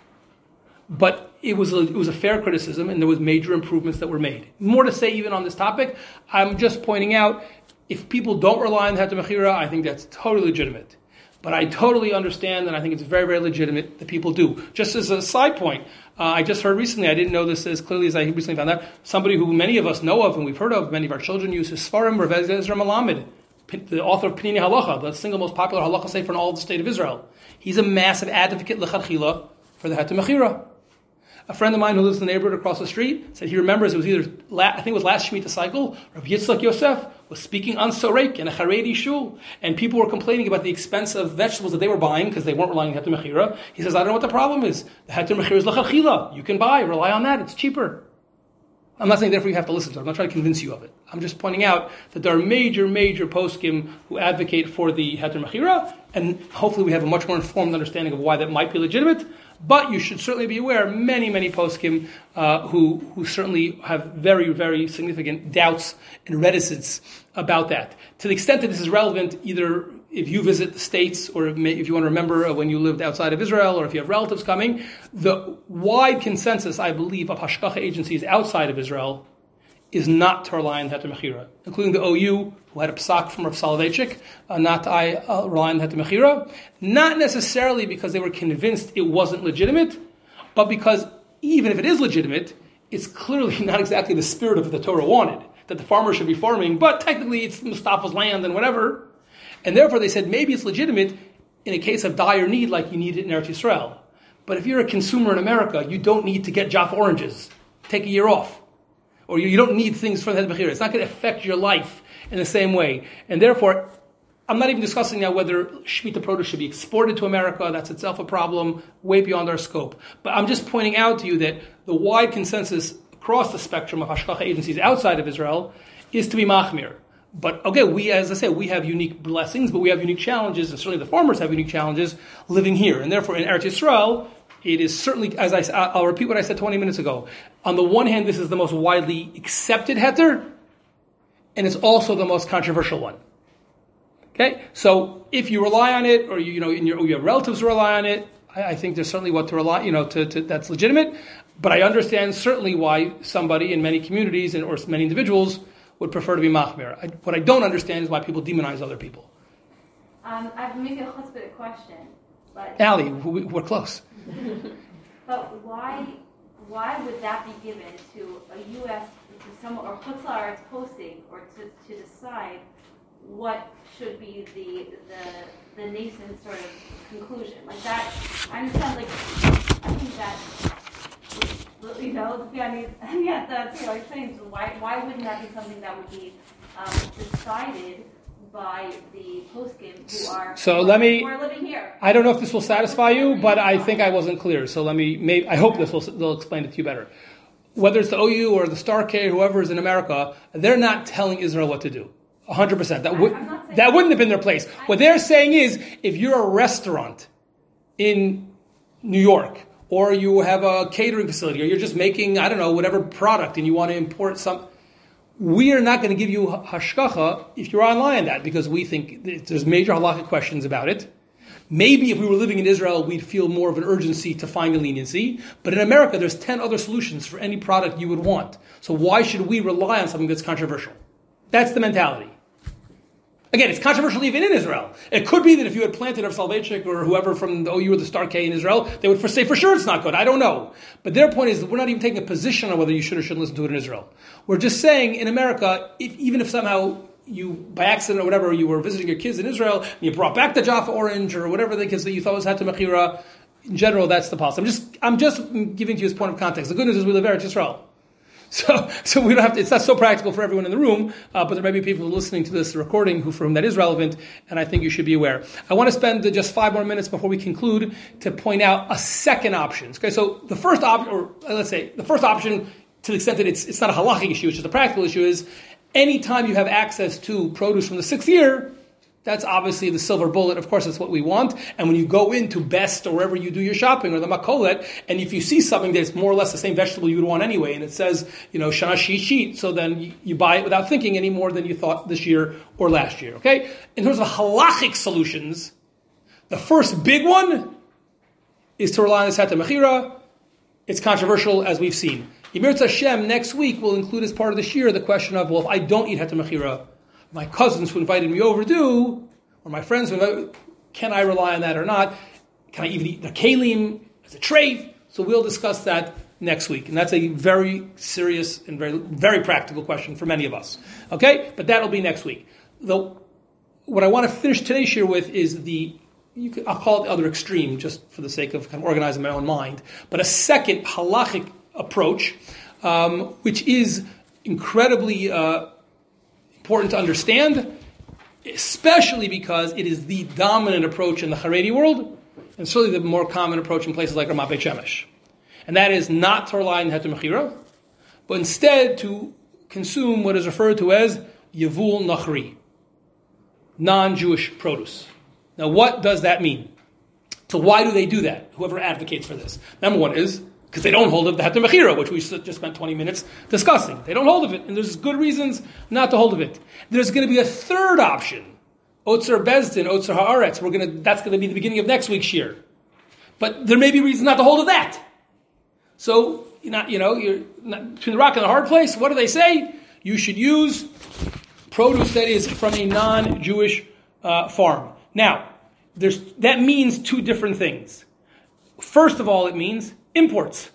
But it was a, it was a fair criticism, and there was major improvements that were made. More to say even on this topic. I'm just pointing out, if people don't rely on the Heter Mechira, I think that's totally legitimate. But I totally understand, and I think it's very, very legitimate that people do. Just as a side point, uh, I just heard recently, I didn't know this as clearly as I recently found out, somebody who many of us know of and we've heard of, many of our children use, is Sfarim Rav Ezra Melamed, the author of Penini Halacha, the single most popular halacha sefer in all of the state of Israel. He's a massive advocate, l'chadchila, for the Heter Mechira. A friend of mine who lives in the neighborhood across the street said he remembers it was either, I think it was last Shemitah cycle, Rav Yitzchak Yosef was speaking on Sorek in a Haredi shul, and people were complaining about the expense of vegetables that they were buying because they weren't relying on Heter Mechira. He says, I don't know what the problem is. The Heter Mechira is l'chadchila. You can buy, rely on that, it's cheaper. I'm not saying therefore you have to listen to it. I'm not trying to convince you of it. I'm just pointing out that there are major, major poskim who advocate for the Heter Mechira, and hopefully we have a much more informed understanding of why that might be legitimate. But you should certainly be aware of many, many poskim uh, who who certainly have very, very significant doubts and reticence about that. To the extent that this is relevant, either if you visit the States or if you want to remember when you lived outside of Israel or if you have relatives coming, the wide consensus, I believe, of hashgacha agencies outside of Israel is not to rely on Heter Mechira, including the O U, who had a psak from Rav Soloveitchik, uh, not to uh, rely on Heter Mechira, not necessarily because they were convinced it wasn't legitimate, but because even if it is legitimate, it's clearly not exactly the spirit of what the Torah wanted, that the farmer should be farming, but technically it's Mustafa's land and whatever. And therefore they said maybe it's legitimate in a case of dire need like you need it in Eretz Yisrael. But if you're a consumer in America, you don't need to get Jaffa oranges. Take a year off. Or you, you don't need things from the Heter Mechira. It's not going to affect your life in the same way. And therefore, I'm not even discussing now whether Shemitah produce should be exported to America. That's itself a problem, way beyond our scope. But I'm just pointing out to you that the wide consensus across the spectrum of hashgacha agencies outside of Israel is to be machmir. But okay, we, as I said, we have unique blessings, but we have unique challenges, and certainly the farmers have unique challenges living here. And therefore, in Eretz Yisrael, it is certainly, as I, I'll repeat what I said twenty minutes ago. On the one hand, this is the most widely accepted heter, and it's also the most controversial one. Okay, so if you rely on it, or you, you know, in your, or you have relatives who rely on it, I, I think there's certainly what to rely, you know, to, to that's legitimate. But I understand certainly why somebody in many communities and or many individuals would prefer to be machmir. I, what I don't understand is why people demonize other people. Um, I have maybe a chutzpah question, but Ali, we, we're close. But why, why would that be given to a U S to someone or Chutz La'aretz posting, or to, to decide what should be the the the nascent sort of conclusion? Like that, I understand. Like I think that, you know, yeah, I mean, yeah, that's what I'm saying. So why why wouldn't that be something that would be um, decided by the poskim who are so who let are, me who are living here? I don't know if this will satisfy you, but I think I wasn't clear. So let me maybe I hope this will they'll explain it to you better. Whether it's the O U or the Star K, whoever is in America, they're not telling Israel what to do. one hundred percent. That would that wouldn't have been their place. What they're saying is, if you're a restaurant in New York, or you have a catering facility, or you're just making, I don't know, whatever product, and you want to import some, we are not going to give you hashgacha if you're online on that, because we think there's major halakhic questions about it. Maybe if we were living in Israel, we'd feel more of an urgency to find a leniency. But in America, there's ten other solutions for any product you would want. So why should we rely on something that's controversial? That's the mentality. Again, it's controversial even in Israel. It could be that if you had planted Rav Soloveitchik or whoever from the O U or the Star K in Israel, they would say for sure it's not good. I don't know. But their point is that we're not even taking a position on whether you should or shouldn't listen to it in Israel. We're just saying in America, if, even if somehow you, by accident or whatever, you were visiting your kids in Israel, and you brought back the Jaffa orange or whatever the kids that you thought was Heter Mechira, in general, that's the policy. I'm just, I'm just giving to you as point of context. The good news is we live in Eretz Yisrael. So, so we don't have to, it's not so practical for everyone in the room, uh, but there may be people listening to this recording who, for whom that is relevant, and I think you should be aware. I want to spend just five more minutes before we conclude to point out a second option. Okay, so the first option, or let's say, the first option, to the extent that it's, it's not a halachic issue, it's just a practical issue, is anytime you have access to produce from the sixth year, that's obviously the silver bullet. Of course, that's what we want. And when you go into Best or wherever you do your shopping or the Makolet, and if you see something that's more or less the same vegetable you would want anyway, and it says, you know, Shana Shishit, so then you, you buy it without thinking any more than you thought this year or last year. Okay? In terms of halachic solutions, the first big one is to rely on the Heter Mechira. It's controversial, as we've seen. Yemir Hashem next week will include as part of the shir the question of, well, if I don't eat Heter Mechira, my cousins who invited me over do, or my friends who invited, Can I rely on that or not? Can I even eat the kalim as a trait? So we'll discuss that next week. And that's a very serious and very very practical question for many of us. Okay? But that'll be next week. Though, what I want to finish today's share with is the, you could, I'll call it the other extreme, just for the sake of kind of organizing my own mind, but a second halachic approach, um, which is incredibly uh, important to understand, especially because it is the dominant approach in the Haredi world, and certainly the more common approach in places like Ramat Beit Shemesh. And that is not to rely on Heter Mechira, but instead to consume what is referred to as Yevul Nachri, non-Jewish produce. Now, what does that mean? So why do they do that? Whoever advocates for this. Number one is because they don't hold of the Heter Mechira, which we just spent twenty minutes discussing. They don't hold of it, and there's good reasons not to hold of it. There's going to be a third option, Otzer Bezdin, Otzer Haaretz. We're going to, that's going to be the beginning of next week's shir. But there may be reasons not to hold of that. So, you're not, you know, you're not, between the rock and the hard place, what do they say? You should use produce that is from a non-Jewish uh, farm. Now, there's that means two different things. First of all, it means imports.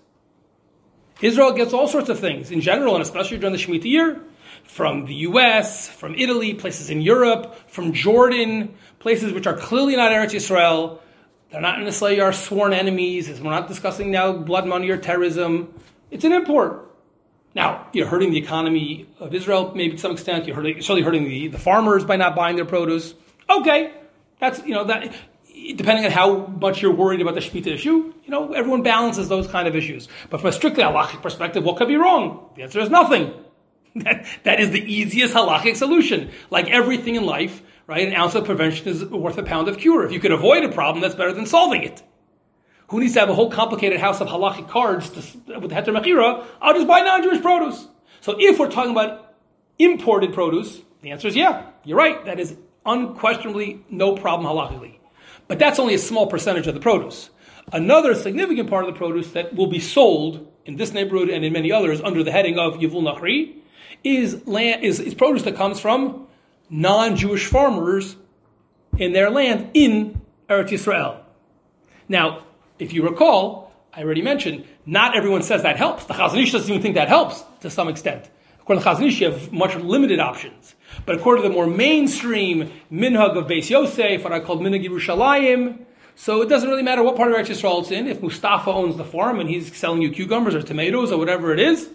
Israel gets all sorts of things in general, and especially during the Shemitah year, from the U S, from Italy, places in Europe, from Jordan, places which are clearly not Eretz Yisrael. They're not necessarily our sworn enemies. We're not discussing now blood money or terrorism. It's an import. Now, you're hurting the economy of Israel, maybe to some extent. You're hurting, certainly hurting the, the farmers by not buying their produce. Okay, that's, you know, that, depending on how much you're worried about the Shemitah issue, you know, everyone balances those kind of issues. But from a strictly halachic perspective, what could be wrong? The answer is nothing. That, that is the easiest halachic solution. Like everything in life, right? An ounce of prevention is worth a pound of cure. If you could avoid a problem, that's better than solving it. Who needs to have a whole complicated house of halachic cards to, with Heter Mechira? I'll just buy non-Jewish produce. So if we're talking about imported produce, the answer is yeah, you're right. That is unquestionably no problem halachically. But that's only a small percentage of the produce. Another significant part of the produce that will be sold in this neighborhood and in many others under the heading of Yevul Nachri is land is, is produce that comes from non-Jewish farmers in their land in Eretz Yisrael. Now, if you recall, I already mentioned, not everyone says that helps. The Chazon Ish doesn't even think that helps to some extent. According to the Chazon Ish, you have much limited options. But according to the more mainstream minhag of Beis Yosef, what I call minhag Yerushalayim, so it doesn't really matter what part of Eretz Yisrael it's in. If Mustafa owns the farm and he's selling you cucumbers or tomatoes or whatever it is,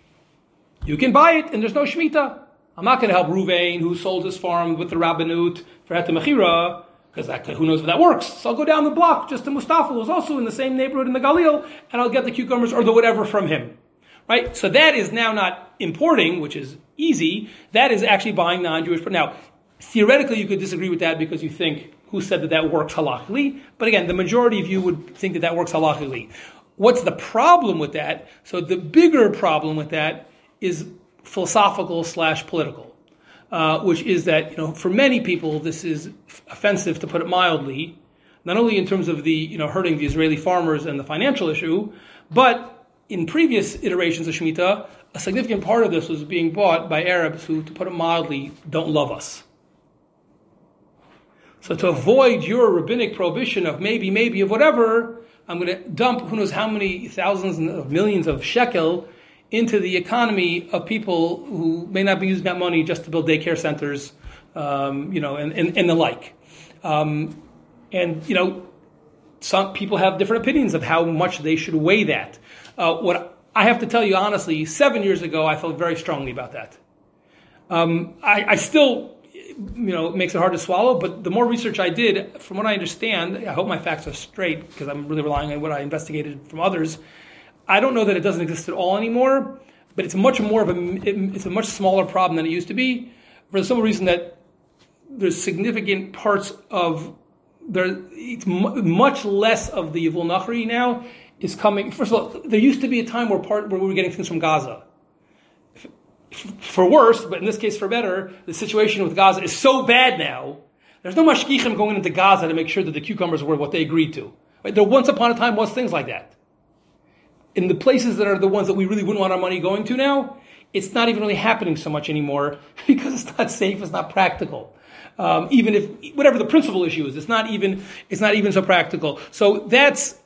you can buy it and there's no Shemitah. I'm not going to help Ruvain, who sold his farm with the Rabbanut for Heter Mechira, because who knows if that works. So I'll go down the block just to Mustafa, who's also in the same neighborhood in the Galil, and I'll get the cucumbers or the whatever from him. Right? So that is now not importing, which is easy. That is actually buying non-Jewish. Now, theoretically, you could disagree with that because you think, who said that that works halachically? But again, the majority of you would think that that works halachically. What's the problem with that? So the bigger problem with that is philosophical slash political, uh, which is that, you know, for many people, this is f- offensive, to put it mildly, not only in terms of the, you know, hurting the Israeli farmers and the financial issue, but in previous iterations of Shemitah, a significant part of this was being bought by Arabs who, to put it mildly, don't love us. So to avoid your rabbinic prohibition of maybe, maybe, of whatever, I'm going to dump who knows how many thousands of millions of shekel into the economy of people who may not be using that money just to build daycare centers, um, you know, and, and, and the like. Um, and, you know, some people have different opinions of how much they should weigh that. Uh, what I have to tell you honestly, seven years ago, I felt very strongly about that. Um, I, I still, you know, it makes it hard to swallow, but the more research I did, from what I understand, I hope my facts are straight because I'm really relying on what I investigated from others. I don't know that it doesn't exist at all anymore, but it's much more of a, it, it's a much smaller problem than it used to be, for the simple reason that there's significant parts of, there, it's m- much less of the Yevul Nachri now is coming. First of all, there used to be a time where part where we were getting things from Gaza. If, for worse, but in this case for better, the situation with Gaza is so bad now, there's no mashgichim going into Gaza to make sure that the cucumbers were what they agreed to. Right? There once upon a time was things like that. In the places that are the ones that we really wouldn't want our money going to now, it's not even really happening so much anymore because it's not safe, it's not practical. Um, even if, whatever the principal issue is, it's not even, it's not even so practical. So that's,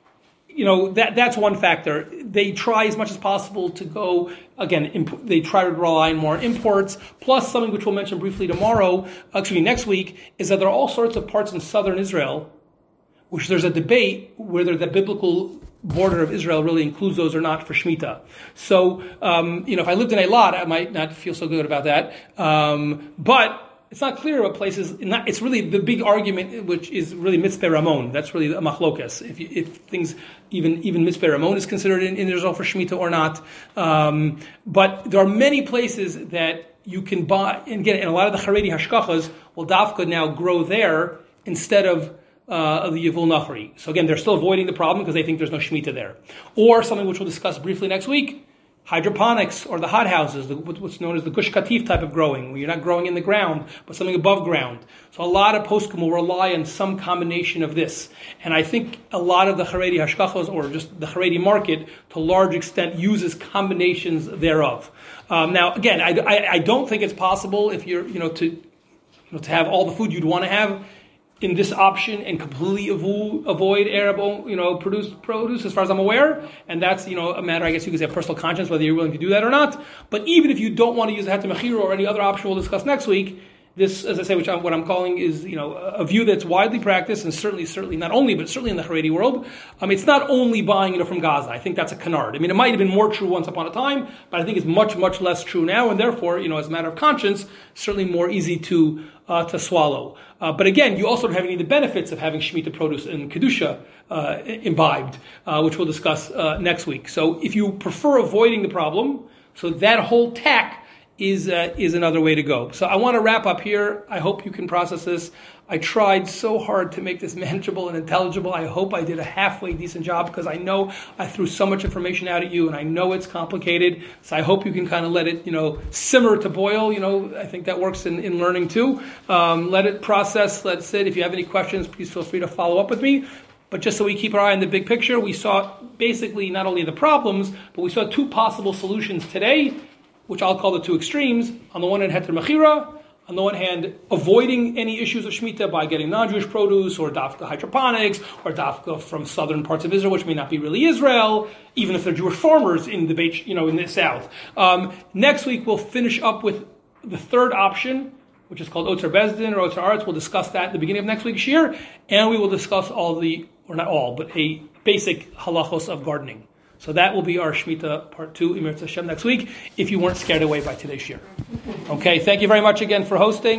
you know, that that's one factor. They try as much as possible to go, again, imp- they try to rely on more imports, plus something which we'll mention briefly tomorrow, actually next week, is that there are all sorts of parts in southern Israel, which there's a debate whether the biblical border of Israel really includes those or not for Shemitah. So, um, you know, if I lived in Eilat, I might not feel so good about that. Um, but it's not clear what places, not, it's really the big argument, which is really Mitzpeh Ramon. That's really a machlokas. If, you, if things, even even Mitzpeh Ramon is considered in, in Israel for Shemitah or not. Um, but there are many places that you can buy, and again, and a lot of the Haredi hashkachas will dafka now grow there instead of Uh, of the Yevul Nachri. So again, they're still avoiding the problem because they think there's no Shemitah there. Or something which we'll discuss briefly next week, hydroponics or the hothouses, the, what's known as the Gush Katif type of growing, where you're not growing in the ground, but something above ground. So a lot of poskim will rely on some combination of this. And I think a lot of the Haredi hashkachos, or just the Haredi market, to a large extent uses combinations thereof. Um, now, again, I, I, I don't think it's possible if you're, you know, to, you know, to have all the food you'd want to have in this option and completely avo- avoid Arab, you know, produced produce, as far as I'm aware. And that's, you know, a matter, I guess you could say, of personal conscience, whether you're willing to do that or not. But even if you don't want to use the Hatam Mechira or any other option we'll discuss next week, this, as I say, which I'm, what I'm calling is, you know, a view that's widely practiced, and certainly, certainly not only, but certainly in the Haredi world. Um, it's not only buying, you know, from Gaza. I think that's a canard. I mean, it might have been more true once upon a time, but I think it's much, much less true now, and therefore, you know, as a matter of conscience, certainly more easy to uh, to swallow. Uh, but again, you also don't have any of the benefits of having Shemitah produce and Kedusha uh, imbibed, uh, which we'll discuss uh, next week. So if you prefer avoiding the problem, so that whole tack is uh, is another way to go. So I want to wrap up here. I hope you can process this. I tried so hard to make this manageable and intelligible. I hope I did a halfway decent job, because I know I threw so much information out at you, and I know it's complicated. So I hope you can kind of let it, you know, simmer to boil. You know, I think that works in, in learning too. Um, let it process. Let it sit. If you have any questions, please feel free to follow up with me. But just so we keep our eye on the big picture, we saw basically not only the problems, but we saw two possible solutions today, which I'll call the two extremes. On the one hand, Heter Mechira. On the one hand, avoiding any issues of Shemitah by getting non-Jewish produce, or dafka hydroponics, or dafka from southern parts of Israel, which may not be really Israel, even if they're Jewish farmers in the Beit, you know, in the south. Um, next week, we'll finish up with the third option, which is called Otzer Bezdin or Otzer Arts. We'll discuss that at the beginning of next week's year, and we will discuss all the, or not all, but a basic halachos of gardening. So that will be our Shemitah part two, Emir Hashem, next week, if you weren't scared away by today's shir. Okay, thank you very much again for hosting.